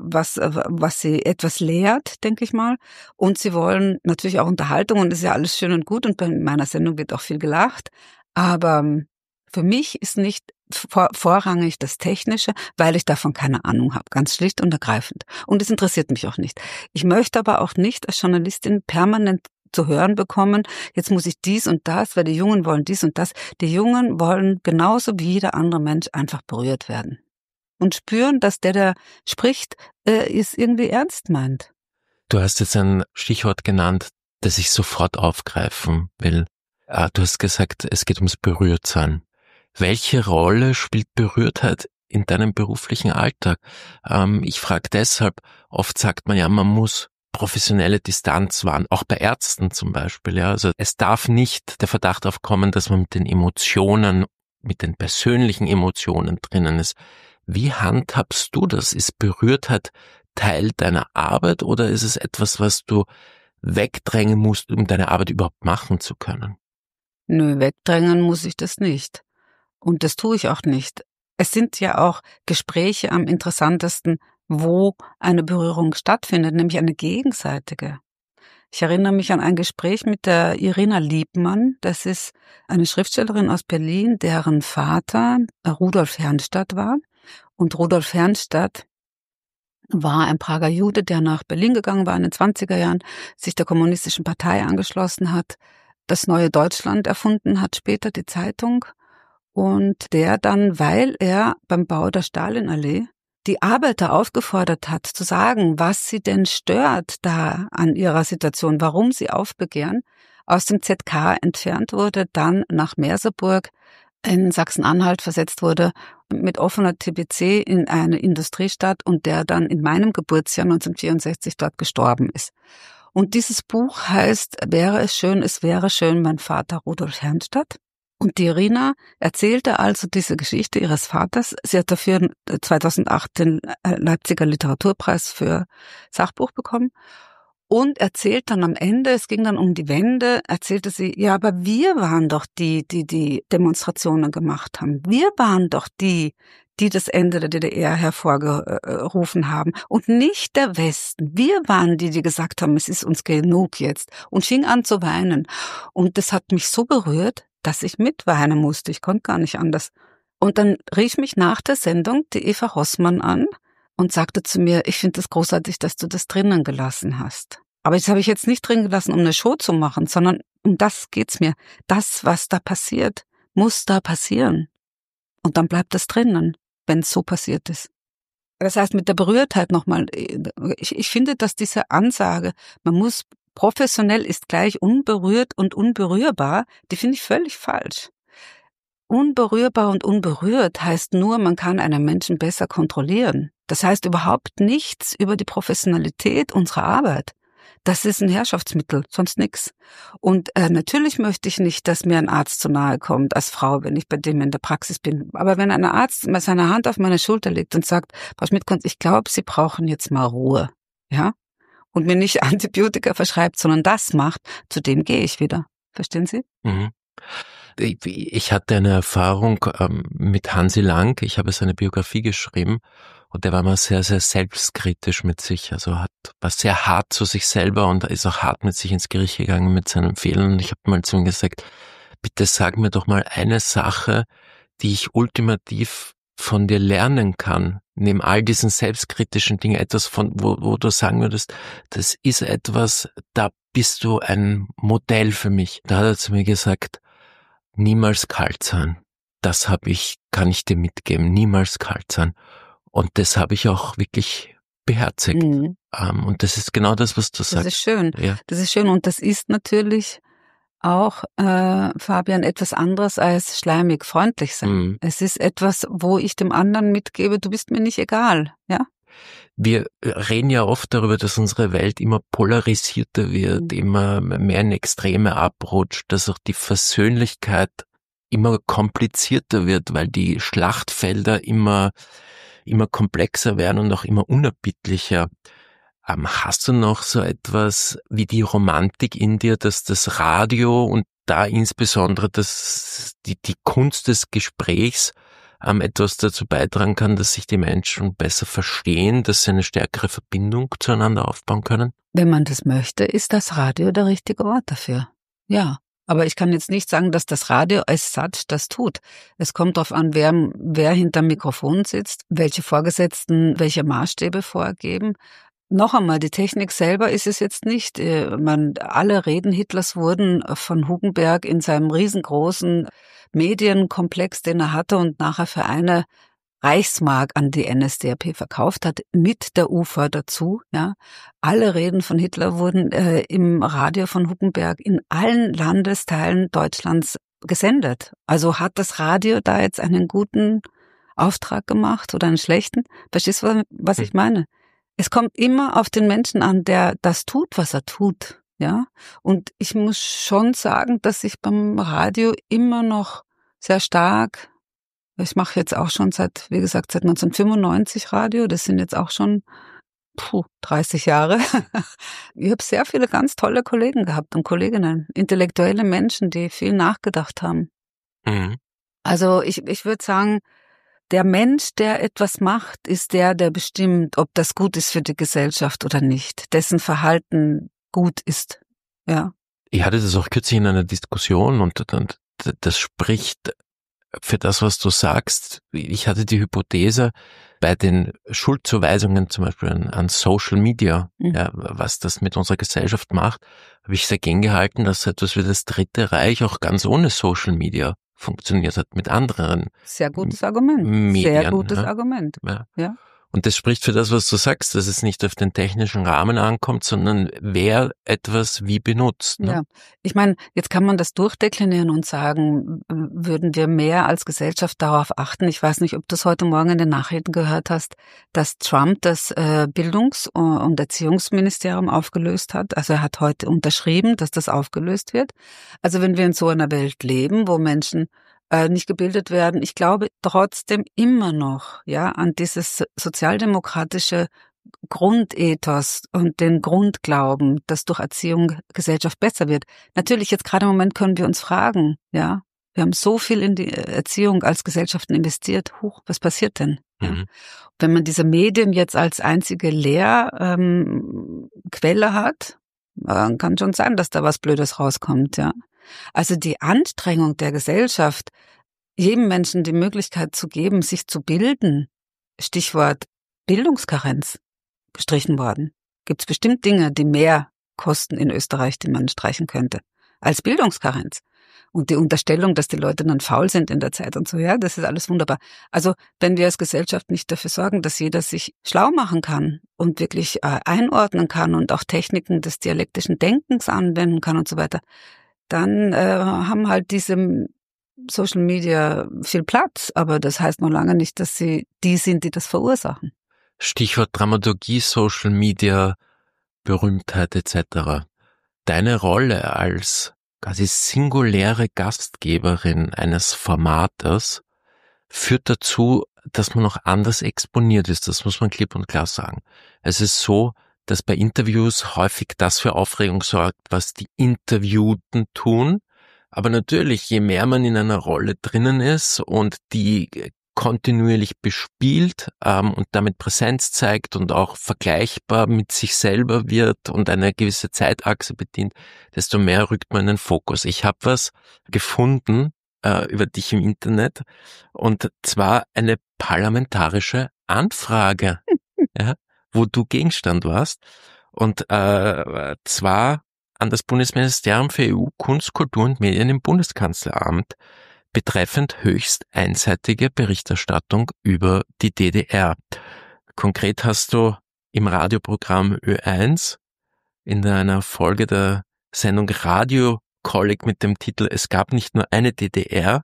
was sie etwas lehrt, denke ich mal. Und sie wollen natürlich auch Unterhaltung und das ist ja alles schön und gut und bei meiner Sendung wird auch viel gelacht. Aber für mich ist nicht vorrangig das Technische, weil ich davon keine Ahnung habe, ganz schlicht und ergreifend. Und es interessiert mich auch nicht. Ich möchte aber auch nicht als Journalistin permanent zu hören bekommen, jetzt muss ich dies und das, weil die Jungen wollen dies und das. Die Jungen wollen genauso wie jeder andere Mensch einfach berührt werden. Und spüren, dass der spricht, es irgendwie ernst meint. Du hast jetzt ein Stichwort genannt, das ich sofort aufgreifen will. Du hast gesagt, es geht ums Berührtsein. Welche Rolle spielt Berührtheit in deinem beruflichen Alltag? Ich frage deshalb, oft sagt man ja, man muss professionelle Distanz wahren, auch bei Ärzten zum Beispiel. Ja, also es darf nicht der Verdacht aufkommen, dass man mit den Emotionen, mit den persönlichen Emotionen drinnen ist. Wie handhabst du das? Ist Berührtheit Teil deiner Arbeit oder ist es etwas, was du wegdrängen musst, um deine Arbeit überhaupt machen zu können? Nö, wegdrängen muss ich das nicht. Und das tue ich auch nicht. Es sind ja auch Gespräche am interessantesten, wo eine Berührung stattfindet, nämlich eine gegenseitige. Ich erinnere mich an ein Gespräch mit der Irina Liebmann. Das ist eine Schriftstellerin aus Berlin, deren Vater Rudolf Herrnstadt war. Und Rudolf Herrnstadt war ein Prager Jude, der nach Berlin gegangen war in den 20er Jahren, sich der Kommunistischen Partei angeschlossen hat, das neue Deutschland erfunden hat, später die Zeitung. und der dann, weil er beim Bau der Stalinallee die Arbeiter aufgefordert hat, zu sagen, was sie denn stört da an ihrer Situation, warum sie aufbegehren, aus dem ZK entfernt wurde, dann nach Merseburg in Sachsen-Anhalt versetzt wurde, mit offener TBC in eine Industriestadt und der dann in meinem Geburtsjahr 1964 dort gestorben ist. Und dieses Buch heißt Es wäre schön, mein Vater Rudolf Herrnstadt. Und die Irina erzählte also diese Geschichte ihres Vaters. Sie hat dafür 2008 den Leipziger Literaturpreis für Sachbuch bekommen. Und erzählt dann am Ende, es ging dann um die Wende, erzählte sie, ja, aber wir waren doch die Demonstrationen gemacht haben. Wir waren doch die das Ende der DDR hervorgerufen haben. Und nicht der Westen. Wir waren die gesagt haben, es ist uns genug jetzt. Und fing an zu weinen. Und das hat mich so berührt, dass ich mitweinen musste. Ich konnte gar nicht anders. Und dann rief mich nach der Sendung die Eva Rossmann an und sagte zu mir, ich finde es großartig, dass du das drinnen gelassen hast. Aber das habe ich jetzt nicht drin gelassen, um eine Show zu machen, sondern um das geht's mir. Das, was da passiert, muss da passieren. Und dann bleibt das drinnen, wenn es so passiert ist. Das heißt, mit der Berührtheit nochmal, ich finde, dass diese Ansage, man muss professionell ist gleich unberührt und unberührbar, die finde ich völlig falsch. Unberührbar und unberührt heißt nur, man kann einen Menschen besser kontrollieren. Das heißt überhaupt nichts über die Professionalität unserer Arbeit. Das ist ein Herrschaftsmittel, sonst nichts. Und natürlich möchte ich nicht, dass mir ein Arzt zu nahe kommt als Frau, wenn ich bei dem in der Praxis bin. Aber wenn ein Arzt mal seine Hand auf meine Schulter legt und sagt, Frau Schmidtkunz, ich glaube, Sie brauchen jetzt mal Ruhe, ja, und mir nicht Antibiotika verschreibt, sondern das macht, zu dem gehe ich wieder. Verstehen Sie? Mhm. Ich hatte eine Erfahrung mit Hansi Lang. Ich habe seine Biografie geschrieben und der war mal sehr, sehr selbstkritisch mit sich. Also war sehr hart zu sich selber und ist auch hart mit sich ins Gericht gegangen mit seinen Fehlern. Und ich habe mal zu ihm gesagt, bitte sag mir doch mal eine Sache, die ich ultimativ von dir lernen kann, neben all diesen selbstkritischen Dingen, etwas wo du sagen würdest, das ist etwas, da bist du ein Modell für mich. Da hat er zu mir gesagt, niemals kalt sein. Das kann ich dir mitgeben, niemals kalt sein. Und das habe ich auch wirklich beherzigt. Mhm. Und das ist genau das, was du sagst. Das ist schön. Ja. Das ist schön. Und das ist natürlich auch, Fabian, etwas anderes als schleimig freundlich sein. Mhm. Es ist etwas, wo ich dem anderen mitgebe, du bist mir nicht egal, ja? Wir reden ja oft darüber, dass unsere Welt immer polarisierter wird, immer mehr in Extreme abrutscht, dass auch die Versöhnlichkeit immer komplizierter wird, weil die Schlachtfelder immer komplexer werden und auch immer unerbittlicher. Hast du noch so etwas wie die Romantik in dir, dass das Radio und da insbesondere die Kunst des Gesprächs etwas dazu beitragen kann, dass sich die Menschen besser verstehen, dass sie eine stärkere Verbindung zueinander aufbauen können? Wenn man das möchte, ist das Radio der richtige Ort dafür. Ja, aber ich kann jetzt nicht sagen, dass das Radio als such das tut. Es kommt darauf an, wer hinterm Mikrofon sitzt, welche Vorgesetzten welche Maßstäbe vorgeben. Noch einmal, die Technik selber ist es jetzt nicht. Alle Reden Hitlers wurden von Hugenberg in seinem riesengroßen Medienkomplex, den er hatte und nachher für eine Reichsmark an die NSDAP verkauft hat, mit der UFA dazu. Ja, alle Reden von Hitler wurden im Radio von Hugenberg in allen Landesteilen Deutschlands gesendet. Also hat das Radio da jetzt einen guten Auftrag gemacht oder einen schlechten? Verstehst du, was ich meine? Es kommt immer auf den Menschen an, der das tut, was er tut, ja. Und ich muss schon sagen, dass ich beim Radio immer noch sehr stark, ich mache jetzt auch schon seit 1995 Radio, das sind jetzt auch schon 30 Jahre. Ich habe sehr viele ganz tolle Kollegen gehabt und Kolleginnen, intellektuelle Menschen, die viel nachgedacht haben. Mhm. Also ich würde sagen, der Mensch, der etwas macht, ist der bestimmt, ob das gut ist für die Gesellschaft oder nicht. Dessen Verhalten gut ist, ja. Ich hatte das auch kürzlich in einer Diskussion und das spricht für das, was du sagst. Ich hatte die Hypothese, bei den Schuldzuweisungen zum Beispiel an Social Media, ja, was das mit unserer Gesellschaft macht, habe ich sehr gern gehalten, dass etwas wie das Dritte Reich auch ganz ohne Social Media funktioniert hat mit anderen Sehr gutes Argument. Medien. Sehr gutes Argument. Ja. Ja. Und das spricht für das, was du sagst, dass es nicht auf den technischen Rahmen ankommt, sondern wer etwas wie benutzt. Ne? Ja, ich meine, jetzt kann man das durchdeklinieren und sagen, würden wir mehr als Gesellschaft darauf achten? Ich weiß nicht, ob du es heute Morgen in den Nachrichten gehört hast, dass Trump das Bildungs- und Erziehungsministerium aufgelöst hat. Also er hat heute unterschrieben, dass das aufgelöst wird. Also wenn wir in so einer Welt leben, wo Menschen nicht gebildet werden, ich glaube trotzdem immer noch, ja, an dieses sozialdemokratische Grundethos und den Grundglauben, dass durch Erziehung Gesellschaft besser wird. Natürlich, jetzt gerade im Moment können wir uns fragen, ja, wir haben so viel in die Erziehung als Gesellschaften investiert. Huch, was passiert denn? Ja. Wenn man diese Medien jetzt als einzige Lehrquelle hat, kann schon sein, dass da was Blödes rauskommt, ja. Also die Anstrengung der Gesellschaft, jedem Menschen die Möglichkeit zu geben, sich zu bilden, Stichwort Bildungskarenz, gestrichen worden. Gibt es bestimmt Dinge, die mehr kosten in Österreich, die man streichen könnte, als Bildungskarenz. Und die Unterstellung, dass die Leute dann faul sind in der Zeit und so, ja, das ist alles wunderbar. Also wenn wir als Gesellschaft nicht dafür sorgen, dass jeder sich schlau machen kann und wirklich einordnen kann und auch Techniken des dialektischen Denkens anwenden kann und so weiter, dann haben halt diese Social Media viel Platz, aber das heißt noch lange nicht, dass sie die sind, die das verursachen. Stichwort Dramaturgie, Social Media, Berühmtheit etc. Deine Rolle als quasi singuläre Gastgeberin eines Formates führt dazu, dass man auch anders exponiert ist. Das muss man klipp und klar sagen. Es ist so, dass bei Interviews häufig das für Aufregung sorgt, was die Interviewten tun. Aber natürlich, je mehr man in einer Rolle drinnen ist und die kontinuierlich bespielt und damit Präsenz zeigt und auch vergleichbar mit sich selber wird und eine gewisse Zeitachse bedient, desto mehr rückt man in den Fokus. Ich habe was gefunden über dich im Internet und zwar eine parlamentarische Anfrage, ja, wo du Gegenstand warst und zwar an das Bundesministerium für EU, Kunst, Kultur und Medien im Bundeskanzleramt betreffend höchst einseitige Berichterstattung über die DDR. Konkret hast du im Radioprogramm Ö1 in einer Folge der Sendung Radio Kolleg mit dem Titel Es gab nicht nur eine DDR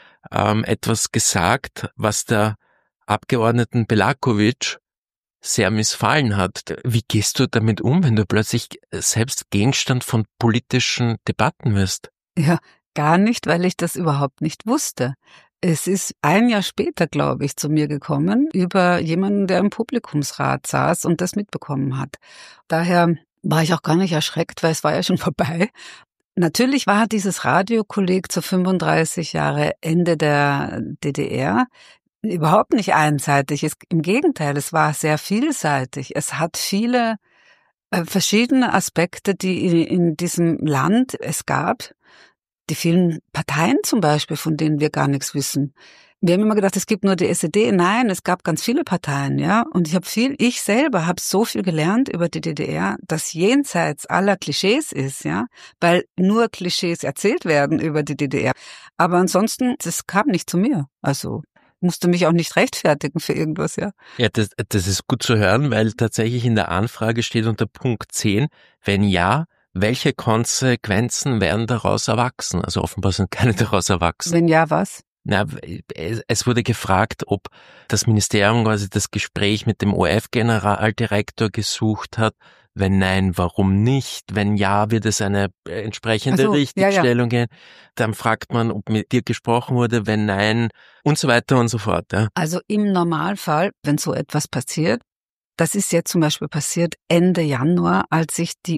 etwas gesagt, was der Abgeordneten Belakovic sehr missfallen hat. Wie gehst du damit um, wenn du plötzlich selbst Gegenstand von politischen Debatten wirst? Ja, gar nicht, weil ich das überhaupt nicht wusste. Es ist ein Jahr später, glaube ich, zu mir gekommen über jemanden, der im Publikumsrat saß und das mitbekommen hat. Daher war ich auch gar nicht erschreckt, weil es war ja schon vorbei. Natürlich war dieses Radiokolleg zu 35 Jahre Ende der DDR überhaupt nicht einseitig. Im Gegenteil, es war sehr vielseitig. Es hat viele verschiedene Aspekte, die in diesem Land es gab. Die vielen Parteien zum Beispiel, von denen wir gar nichts wissen. Wir haben immer gedacht, es gibt nur die SED. Nein, es gab ganz viele Parteien, ja. Und ich selber habe so viel gelernt über die DDR, das jenseits aller Klischees ist, ja. Weil nur Klischees erzählt werden über die DDR. Aber ansonsten, das kam nicht zu mir. Also musste mich auch nicht rechtfertigen für irgendwas, ja. Ja, das ist gut zu hören, weil tatsächlich in der Anfrage steht unter Punkt 10, wenn ja, welche Konsequenzen werden daraus erwachsen? Also offenbar sind keine daraus erwachsen. Wenn ja, was? Na, es wurde gefragt, ob das Ministerium quasi das Gespräch mit dem ORF-Generaldirektor gesucht hat. Wenn nein, warum nicht? Wenn ja, wird es eine entsprechende Richtigstellung geben. Dann fragt man, ob mit dir gesprochen wurde. Wenn nein, und so weiter und so fort. Ja. Also im Normalfall, wenn so etwas passiert, das ist jetzt zum Beispiel passiert Ende Januar, als sich die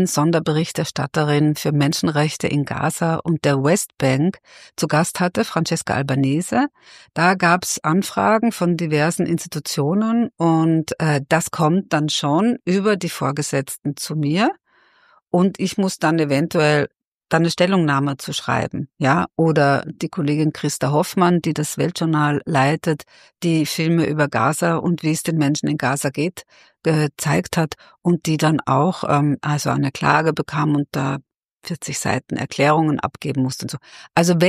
UN-Sonderberichterstatterin für Menschenrechte in Gaza und der Westbank zu Gast hatte, Francesca Albanese. Da gab es Anfragen von diversen Institutionen und das kommt dann schon über die Vorgesetzten zu mir und ich muss dann eventuell dann eine Stellungnahme zu schreiben, ja, oder die Kollegin Christa Hoffmann, die das Weltjournal leitet, die Filme über Gaza und wie es den Menschen in Gaza geht, gezeigt hat und die dann auch also eine Klage bekam und da 40 Seiten Erklärungen abgeben musste und so. Also wenn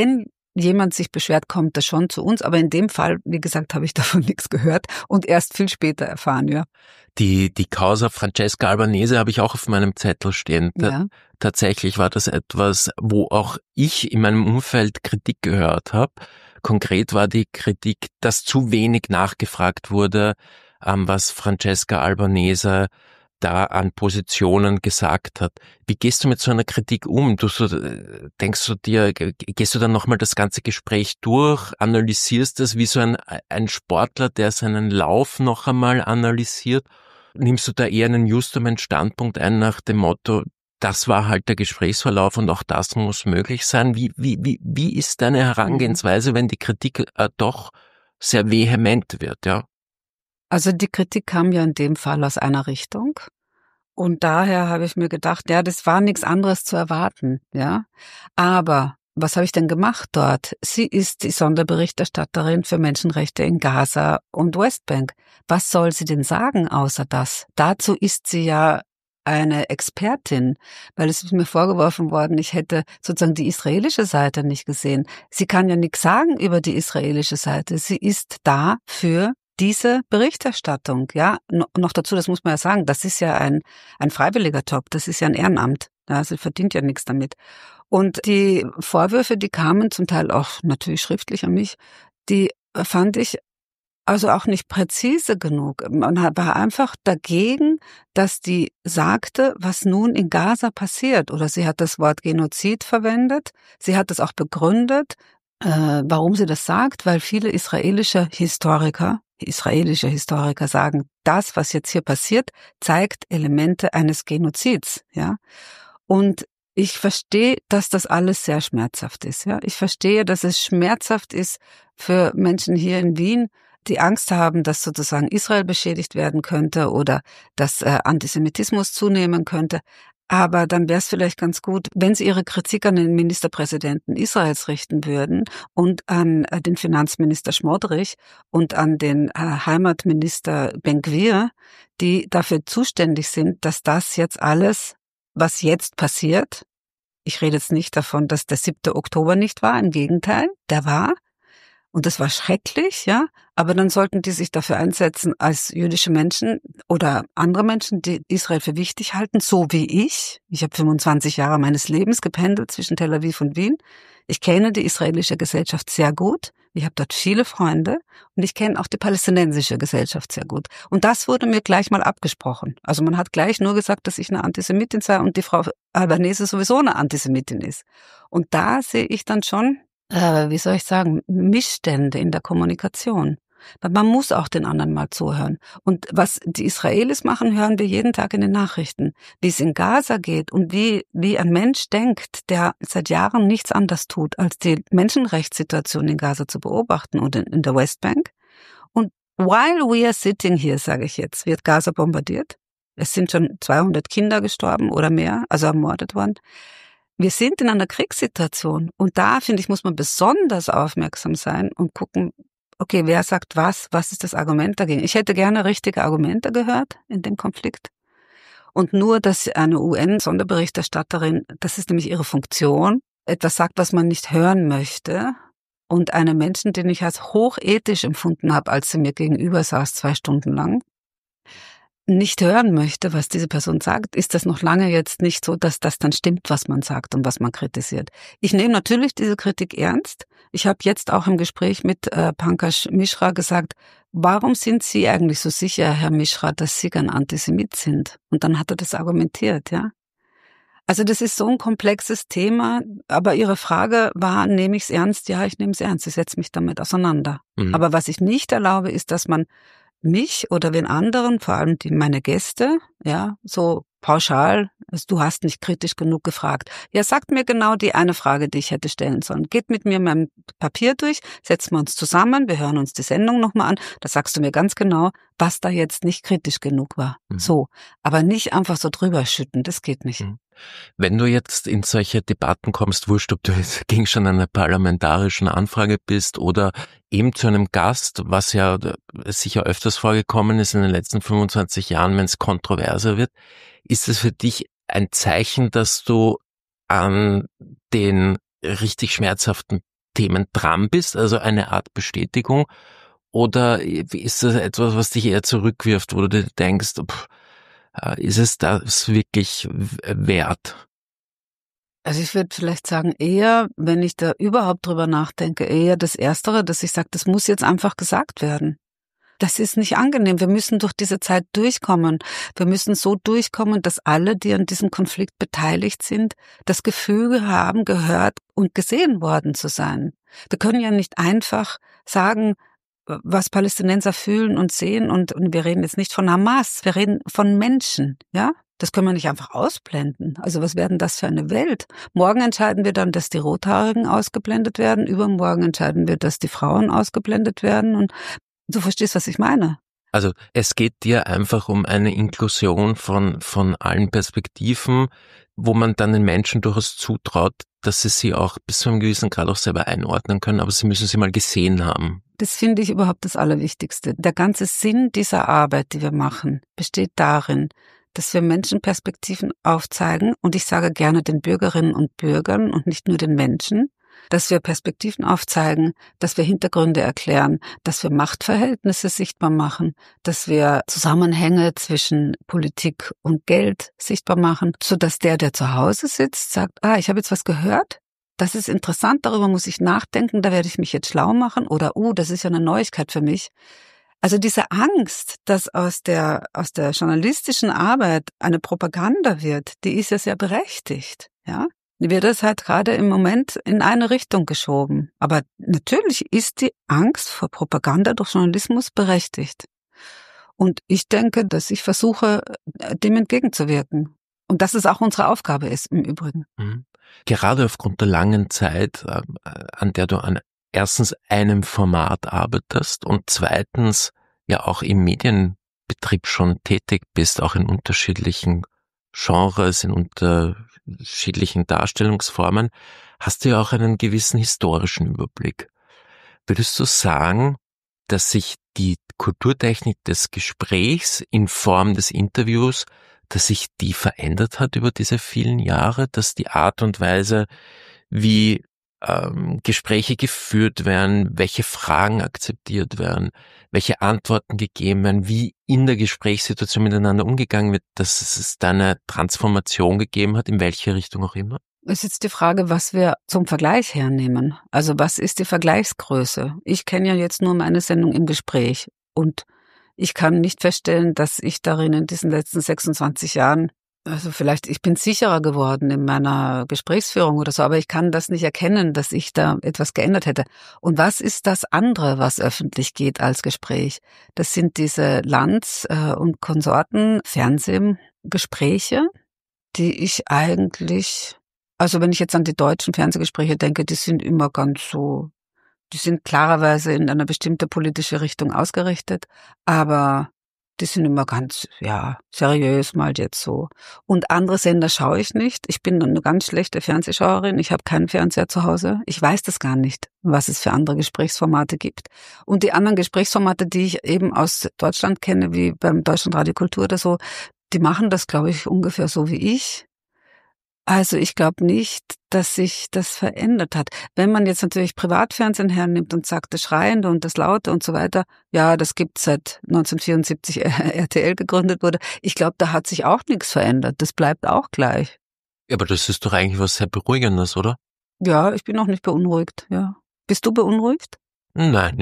jemand sich beschwert, kommt das schon zu uns. Aber in dem Fall, wie gesagt, habe ich davon nichts gehört und erst viel später erfahren, ja. Die Causa Francesca Albanese habe ich auch auf meinem Zettel stehen. Ja. Tatsächlich war das etwas, wo auch ich in meinem Umfeld Kritik gehört habe. Konkret war die Kritik, dass zu wenig nachgefragt wurde, was Francesca Albanese da an Positionen gesagt hat. Wie gehst du mit so einer Kritik um? Denkst du dir, gehst du dann nochmal das ganze Gespräch durch, analysierst das wie so ein Sportler, der seinen Lauf noch einmal analysiert? Nimmst du da eher einen Justament-Standpunkt ein nach dem Motto, das war halt der Gesprächsverlauf und auch das muss möglich sein? Wie ist deine Herangehensweise, wenn die Kritik doch sehr vehement wird, ja? Also die Kritik kam ja in dem Fall aus einer Richtung. Und daher habe ich mir gedacht, ja, das war nichts anderes zu erwarten, ja. Aber was habe ich denn gemacht dort? Sie ist die Sonderberichterstatterin für Menschenrechte in Gaza und Westbank. Was soll sie denn sagen außer das? Dazu ist sie ja eine Expertin, weil es ist mir vorgeworfen worden, ich hätte sozusagen die israelische Seite nicht gesehen. Sie kann ja nichts sagen über die israelische Seite. Sie ist da für diese Berichterstattung, ja, noch dazu, das muss man ja sagen, das ist ja ein freiwilliger Job, das ist ja ein Ehrenamt, ja, sie verdient ja nichts damit. Und die Vorwürfe, die kamen zum Teil auch natürlich schriftlich an mich, die fand ich also auch nicht präzise genug. Man war einfach dagegen, dass die sagte, was nun in Gaza passiert. Oder sie hat das Wort Genozid verwendet, sie hat das auch begründet, warum sie das sagt, weil viele israelische Historiker sagen, das, was jetzt hier passiert, zeigt Elemente eines Genozids, ja. Und ich verstehe, dass das alles sehr schmerzhaft ist, ja. Ich verstehe, dass es schmerzhaft ist für Menschen hier in Wien, die Angst haben, dass sozusagen Israel beschädigt werden könnte oder dass Antisemitismus zunehmen könnte. Aber dann wäre es vielleicht ganz gut, wenn Sie Ihre Kritik an den Ministerpräsidenten Israels richten würden und an den Finanzminister Schmodrich und an den Heimatminister Ben-Gvir, die dafür zuständig sind, dass das jetzt alles, was jetzt passiert, ich rede jetzt nicht davon, dass der 7. Oktober nicht war, im Gegenteil, der war. Und das war schrecklich, ja. Aber dann sollten die sich dafür einsetzen als jüdische Menschen oder andere Menschen, die Israel für wichtig halten, so wie ich. Ich habe 25 Jahre meines Lebens gependelt zwischen Tel Aviv und Wien. Ich kenne die israelische Gesellschaft sehr gut. Ich habe dort viele Freunde und ich kenne auch die palästinensische Gesellschaft sehr gut. Und das wurde mir gleich mal abgesprochen. Also man hat gleich nur gesagt, dass ich eine Antisemitin sei und die Frau Albanese sowieso eine Antisemitin ist. Und da sehe ich dann schon, wie soll ich sagen, Missstände in der Kommunikation. Man muss auch den anderen mal zuhören. Und was die Israelis machen, hören wir jeden Tag in den Nachrichten. Wie es in Gaza geht und wie ein Mensch denkt, der seit Jahren nichts anderes tut, als die Menschenrechtssituation in Gaza zu beobachten und in der Westbank. Und while we are sitting here, sage ich jetzt, wird Gaza bombardiert. Es sind schon 200 Kinder gestorben oder mehr, also ermordet worden. Wir sind in einer Kriegssituation und da, finde ich, muss man besonders aufmerksam sein und gucken, okay, wer sagt was ist das Argument dagegen? Ich hätte gerne richtige Argumente gehört in dem Konflikt. Und nur, dass eine UN-Sonderberichterstatterin, das ist nämlich ihre Funktion, etwas sagt, was man nicht hören möchte. Und eine Menschen, den ich als hochethisch empfunden habe, als sie mir gegenüber saß 2 Stunden lang, nicht hören möchte, was diese Person sagt, ist das noch lange jetzt nicht so, dass das dann stimmt, was man sagt und was man kritisiert. Ich nehme natürlich diese Kritik ernst. Ich habe jetzt auch im Gespräch mit Pankaj Mishra gesagt, warum sind Sie eigentlich so sicher, Herr Mishra, dass Sie ein Antisemit sind? Und dann hat er das argumentiert, ja. Also das ist so ein komplexes Thema, aber Ihre Frage war, nehme ich es ernst? Ja, ich nehme es ernst, ich setze mich damit auseinander. Mhm. Aber was ich nicht erlaube, ist, dass man mich oder den anderen, vor allem meine Gäste, ja, so pauschal, also du hast nicht kritisch genug gefragt. Ja, sagt mir genau die eine Frage, die ich hätte stellen sollen. Geht mit mir mein Papier durch, setzen wir uns zusammen, wir hören uns die Sendung nochmal an, da sagst du mir ganz genau, was da jetzt nicht kritisch genug war. Mhm. So, aber nicht einfach so drüber schütten, das geht nicht. Mhm. Wenn du jetzt in solche Debatten kommst, wurscht, ob du jetzt gegen schon einer parlamentarischen Anfrage bist oder eben zu einem Gast, was ja sicher öfters vorgekommen ist in den letzten 25 Jahren, wenn es kontroverser wird, ist es für dich ein Zeichen, dass du an den richtig schmerzhaften Themen dran bist, also eine Art Bestätigung? Oder ist das etwas, was dich eher zurückwirft, wo du dir denkst, ist es das wirklich wert? Also ich würde vielleicht sagen, eher, wenn ich da überhaupt drüber nachdenke, eher das Erstere, dass ich sage, das muss jetzt einfach gesagt werden. Das ist nicht angenehm. Wir müssen durch diese Zeit durchkommen. Wir müssen so durchkommen, dass alle, die an diesem Konflikt beteiligt sind, das Gefühl haben, gehört und gesehen worden zu sein. Wir können ja nicht einfach sagen, was Palästinenser fühlen und sehen, und wir reden jetzt nicht von Hamas, wir reden von Menschen, ja? Das können wir nicht einfach ausblenden. Also was wäre denn das für eine Welt? Morgen entscheiden wir dann, dass die Rothaarigen ausgeblendet werden, übermorgen entscheiden wir, dass die Frauen ausgeblendet werden, und du verstehst, was ich meine. Also es geht dir einfach um eine Inklusion von allen Perspektiven, wo man dann den Menschen durchaus zutraut, dass sie auch bis zu einem gewissen Grad auch selber einordnen können, aber sie müssen sie mal gesehen haben. Das finde ich überhaupt das Allerwichtigste. Der ganze Sinn dieser Arbeit, die wir machen, besteht darin, dass wir Menschenperspektiven aufzeigen, und ich sage gerne den Bürgerinnen und Bürgern und nicht nur den Menschen, dass wir Perspektiven aufzeigen, dass wir Hintergründe erklären, dass wir Machtverhältnisse sichtbar machen, dass wir Zusammenhänge zwischen Politik und Geld sichtbar machen, sodass der zu Hause sitzt, sagt, ich habe jetzt was gehört, das ist interessant, darüber muss ich nachdenken, da werde ich mich jetzt schlau machen, oder das ist ja eine Neuigkeit für mich. Also diese Angst, dass aus der journalistischen Arbeit eine Propaganda wird, die ist ja sehr berechtigt, ja. Wird das halt gerade im Moment in eine Richtung geschoben. Aber natürlich ist die Angst vor Propaganda durch Journalismus berechtigt. Und ich denke, dass ich versuche, dem entgegenzuwirken. Und dass es auch unsere Aufgabe ist, im Übrigen. Mhm. Gerade aufgrund der langen Zeit, an der du an erstens einem Format arbeitest und zweitens ja auch im Medienbetrieb schon tätig bist, auch in unterschiedlichen Genres, in unterschiedlichen Darstellungsformen, hast du ja auch einen gewissen historischen Überblick. Würdest du sagen, dass sich die Kulturtechnik des Gesprächs in Form des Interviews, dass sich die verändert hat über diese vielen Jahre, dass die Art und Weise, wie Gespräche geführt werden, welche Fragen akzeptiert werden, welche Antworten gegeben werden, wie in der Gesprächssituation miteinander umgegangen wird, dass es da eine Transformation gegeben hat, in welche Richtung auch immer? Es ist jetzt die Frage, was wir zum Vergleich hernehmen. Also was ist die Vergleichsgröße? Ich kenne ja jetzt nur meine Sendung im Gespräch, und ich kann nicht feststellen, dass ich darin in diesen letzten 26 Jahren, also vielleicht, ich bin sicherer geworden in meiner Gesprächsführung oder so, aber ich kann das nicht erkennen, dass ich da etwas geändert hätte. Und was ist das andere, was öffentlich geht als Gespräch? Das sind diese Lanz- und Konsorten Fernsehgespräche, die ich eigentlich, also wenn ich jetzt an die deutschen Fernsehgespräche denke, die sind immer ganz so, die sind klarerweise in eine bestimmte politische Richtung ausgerichtet, aber die sind immer ganz, seriös mal jetzt so. Und andere Sender schaue ich nicht. Ich bin eine ganz schlechte Fernsehschauerin. Ich habe keinen Fernseher zu Hause. Ich weiß das gar nicht, was es für andere Gesprächsformate gibt. Und die anderen Gesprächsformate, die ich eben aus Deutschland kenne, wie beim Deutschlandradio Kultur oder so, die machen das, glaube ich, ungefähr so wie ich. Also ich glaube nicht, dass sich das verändert hat. Wenn man jetzt natürlich Privatfernsehen hernimmt und sagt, das Schreiende und das Laute und so weiter, ja, das gibt's seit 1974 RTL gegründet wurde. Ich glaube, da hat sich auch nichts verändert. Das bleibt auch gleich. Ja, aber das ist doch eigentlich was sehr Beruhigendes, oder? Ja, ich bin auch nicht beunruhigt, ja. Bist du beunruhigt? Nein,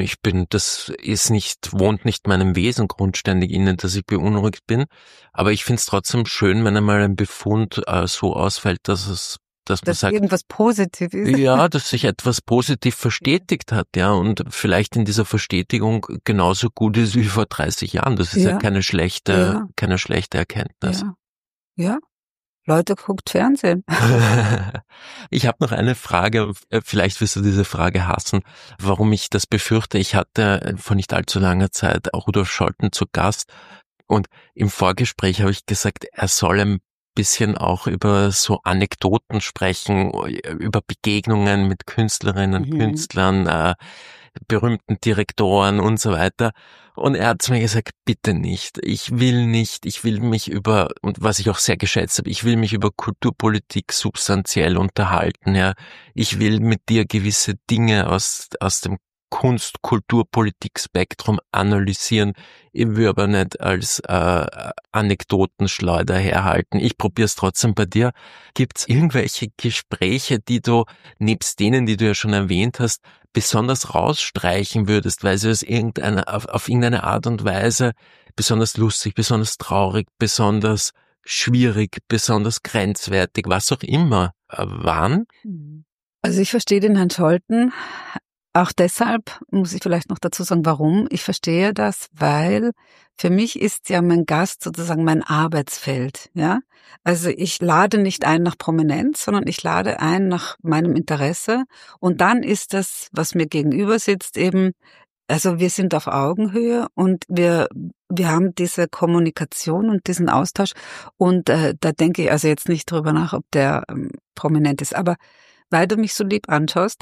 wohnt nicht meinem Wesen grundständig inne, dass ich beunruhigt bin. Aber ich finde es trotzdem schön, wenn einmal ein Befund so ausfällt, dass man sagt, irgendwas positiv ist. Ja, dass sich etwas positiv verstetigt hat, ja, und vielleicht in dieser Verstetigung genauso gut ist wie vor 30 Jahren. Das ist ja keine schlechte Erkenntnis. Ja. Leute, guckt Fernsehen. Ich habe noch eine Frage, vielleicht wirst du diese Frage hassen, warum ich das befürchte. Ich hatte vor nicht allzu langer Zeit auch Rudolf Scholten zu Gast, und im Vorgespräch habe ich gesagt, er soll ein bisschen auch über so Anekdoten sprechen, über Begegnungen mit Künstlerinnen und Künstlern, berühmten Direktoren und so weiter. Und er hat zu mir gesagt, bitte nicht. Ich will mich und was ich auch sehr geschätzt habe, ich will mich über Kulturpolitik substanziell unterhalten, ja. Ich will mit dir gewisse Dinge aus dem Kunst-Kulturpolitik-Spektrum analysieren. Ich will aber nicht als Anekdotenschleuder herhalten. Ich probiere es trotzdem bei dir. Gibt es irgendwelche Gespräche, die du, nebst denen, die du ja schon erwähnt hast, besonders rausstreichen würdest, weil sie auf irgendeine Art und Weise besonders lustig, besonders traurig, besonders schwierig, besonders grenzwertig, was auch immer waren? Also ich verstehe den Herrn Scholten. Auch deshalb muss ich vielleicht noch dazu sagen, warum. Ich verstehe das, weil für mich ist ja mein Gast sozusagen mein Arbeitsfeld, ja. Also ich lade nicht ein nach Prominenz, sondern ich lade ein nach meinem Interesse. Und dann ist das, was mir gegenüber sitzt, eben, also wir sind auf Augenhöhe und wir haben diese Kommunikation und diesen Austausch. Und da denke ich also jetzt nicht drüber nach, ob der prominent ist. Aber weil du mich so lieb anschaust,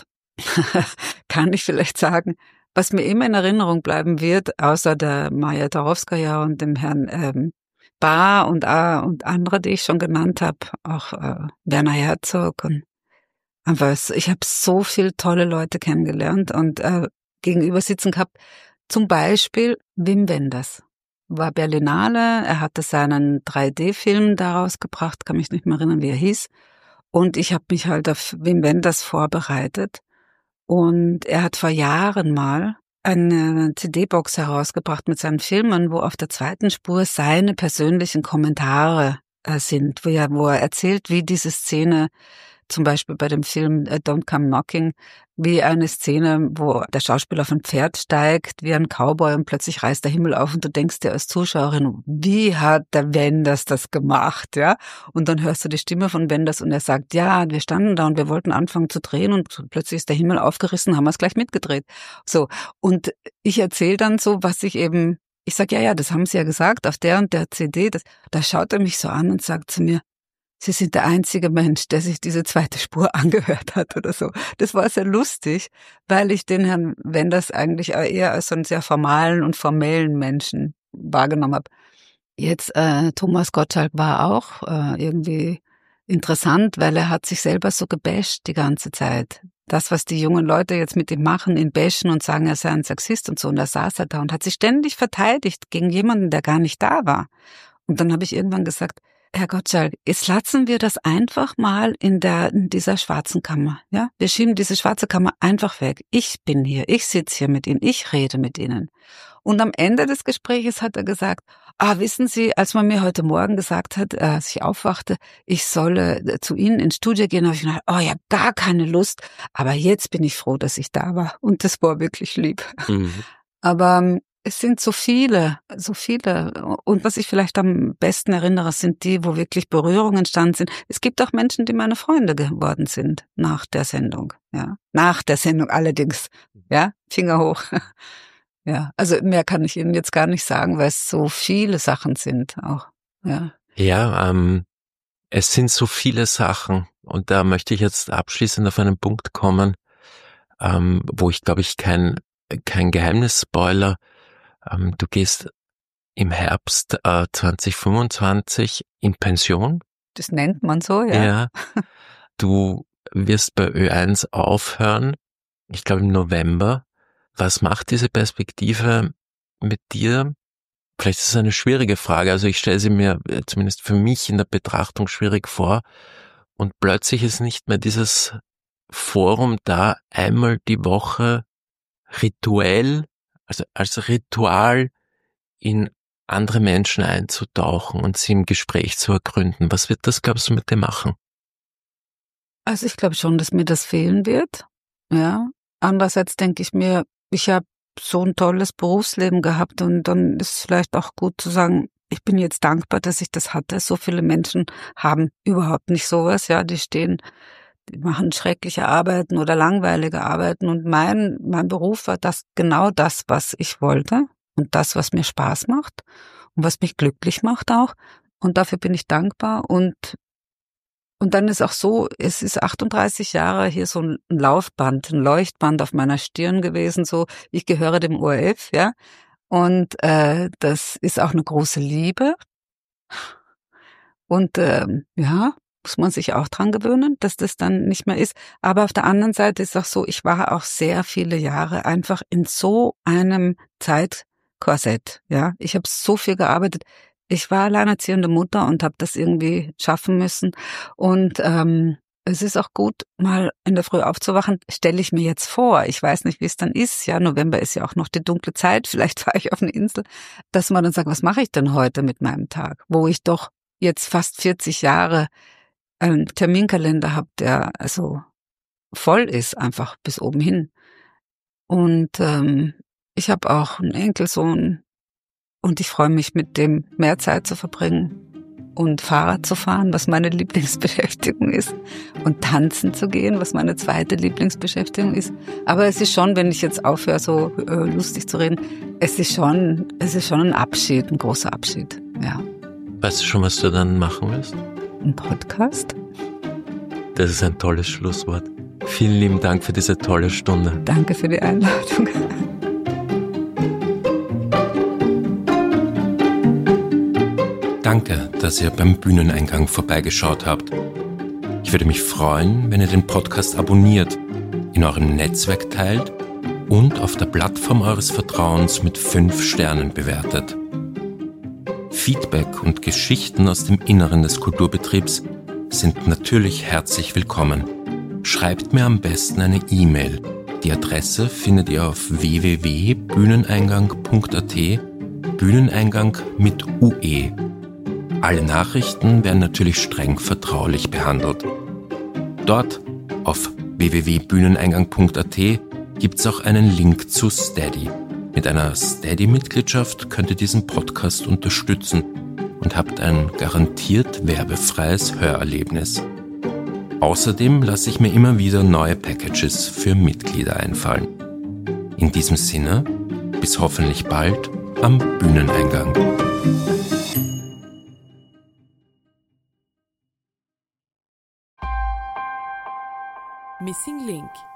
kann ich vielleicht sagen, was mir immer in Erinnerung bleiben wird, außer der Maja Tarowskaja und dem Herrn Bahr und andere, die ich schon genannt habe, auch Werner Herzog und einfach, ich habe so viele tolle Leute kennengelernt und gegenüber sitzen gehabt. Zum Beispiel Wim Wenders. War Berlinale, er hatte seinen 3D-Film daraus gebracht, kann mich nicht mehr erinnern, wie er hieß. Und ich habe mich halt auf Wim Wenders vorbereitet. Und er hat vor Jahren mal eine CD-Box herausgebracht mit seinen Filmen, wo auf der zweiten Spur seine persönlichen Kommentare sind, wo er erzählt, wie diese Szene, zum Beispiel bei dem Film Don't Come Knocking, wie eine Szene, wo der Schauspieler auf ein Pferd steigt, wie ein Cowboy und plötzlich reißt der Himmel auf und du denkst dir als Zuschauerin, wie hat der Wenders das gemacht, ja? Und dann hörst du die Stimme von Wenders und er sagt, ja, wir standen da und wir wollten anfangen zu drehen und plötzlich ist der Himmel aufgerissen, haben wir es gleich mitgedreht. So. Und ich erzähle dann so, was ich sag, ja, das haben sie ja gesagt, auf der und der CD, da schaut er mich so an und sagt zu mir, Sie sind der einzige Mensch, der sich diese zweite Spur angehört hat oder so. Das war sehr lustig, weil ich den Herrn Wenders eigentlich eher als so einen sehr formalen und formellen Menschen wahrgenommen habe. Jetzt Thomas Gottschalk war auch irgendwie interessant, weil er hat sich selber so gebasht die ganze Zeit. Das, was die jungen Leute jetzt mit ihm machen, ihn bashen und sagen, er sei ein Sexist und so. Und da saß er da und hat sich ständig verteidigt gegen jemanden, der gar nicht da war. Und dann habe ich irgendwann gesagt, Herr Gottschalk, jetzt lassen wir das einfach mal in dieser schwarzen Kammer, ja? Wir schieben diese schwarze Kammer einfach weg. Ich bin hier, ich sitze hier mit Ihnen, ich rede mit Ihnen. Und am Ende des Gespräches hat er gesagt, wissen Sie, als man mir heute Morgen gesagt hat, als ich aufwachte, ich solle zu Ihnen ins Studio gehen, habe ich gedacht, ich habe gar keine Lust, aber jetzt bin ich froh, dass ich da war. Und das war wirklich lieb. Mhm. Aber es sind so viele. Und was ich vielleicht am besten erinnere, sind die, wo wirklich Berührungen entstanden sind. Es gibt auch Menschen, die meine Freunde geworden sind nach der Sendung. Ja, nach der Sendung allerdings. Ja, Finger hoch. Ja, also mehr kann ich Ihnen jetzt gar nicht sagen, weil es so viele Sachen sind auch. Ja. Ja, es sind so viele Sachen. Und da möchte ich jetzt abschließend auf einen Punkt kommen, wo ich, glaube ich, kein Geheimnis spoiler. Du gehst im Herbst 2025 in Pension. Das nennt man so, ja. Ja. Du wirst bei Ö1 aufhören, ich glaube im November. Was macht diese Perspektive mit dir? Vielleicht ist es eine schwierige Frage. Also ich stelle sie mir zumindest für mich in der Betrachtung schwierig vor. Und plötzlich ist nicht mehr dieses Forum da, einmal die Woche rituell, also als Ritual in andere Menschen einzutauchen und sie im Gespräch zu ergründen. Was wird das, glaubst du, mit dir machen? Also ich glaube schon, dass mir das fehlen wird. Ja. Andererseits denke ich mir, ich habe so ein tolles Berufsleben gehabt und dann ist es vielleicht auch gut zu sagen, ich bin jetzt dankbar, dass ich das hatte. So viele Menschen haben überhaupt nicht sowas, ja, die machen schreckliche Arbeiten oder langweilige Arbeiten und mein Beruf war genau das, was ich wollte und das, was mir Spaß macht und was mich glücklich macht auch und dafür bin ich dankbar und Und dann ist auch so, es ist 38 Jahre hier so ein Laufband, ein Leuchtband auf meiner Stirn gewesen, so, ich gehöre dem ORF, ja. Und das ist auch eine große Liebe. Und ja, muss man sich auch dran gewöhnen, dass das dann nicht mehr ist. Aber auf der anderen Seite ist auch so, ich war auch sehr viele Jahre einfach in so einem Zeitkorsett. Ja, ich habe so viel gearbeitet. Ich war alleinerziehende Mutter und habe das irgendwie schaffen müssen. Und es ist auch gut, mal in der Früh aufzuwachen, stelle ich mir jetzt vor. Ich weiß nicht, wie es dann ist. Ja, November ist ja auch noch die dunkle Zeit. Vielleicht fahre ich auf eine Insel, dass man dann sagt, was mache ich denn heute mit meinem Tag? Wo ich doch jetzt fast 40 Jahre einen Terminkalender habe, der also voll ist, einfach bis oben hin. Und ich habe auch einen Enkelsohn und ich freue mich, mit dem mehr Zeit zu verbringen und Fahrrad zu fahren, was meine Lieblingsbeschäftigung ist, und tanzen zu gehen, was meine zweite Lieblingsbeschäftigung ist. Aber es ist schon, wenn ich jetzt aufhöre, so lustig zu reden, es ist schon ein Abschied, ein großer Abschied, ja. Weißt du schon, was du dann machen wirst? Ein Podcast? Das ist ein tolles Schlusswort. Vielen lieben Dank für diese tolle Stunde. Danke für die Einladung. Danke, dass ihr beim Bühneneingang vorbeigeschaut habt. Ich würde mich freuen, wenn ihr den Podcast abonniert, in eurem Netzwerk teilt und auf der Plattform eures Vertrauens mit 5 Sternen bewertet. Feedback und Geschichten aus dem Inneren des Kulturbetriebs sind natürlich herzlich willkommen. Schreibt mir am besten eine E-Mail. Die Adresse findet ihr auf www.bühneneingang.at, Bühneneingang mit UE. Alle Nachrichten werden natürlich streng vertraulich behandelt. Dort, auf www.bühneneingang.at, gibt es auch einen Link zu Steady. Mit einer Steady-Mitgliedschaft könnt ihr diesen Podcast unterstützen und habt ein garantiert werbefreies Hörerlebnis. Außerdem lasse ich mir immer wieder neue Packages für Mitglieder einfallen. In diesem Sinne, bis hoffentlich bald am Bühneneingang. Missing Link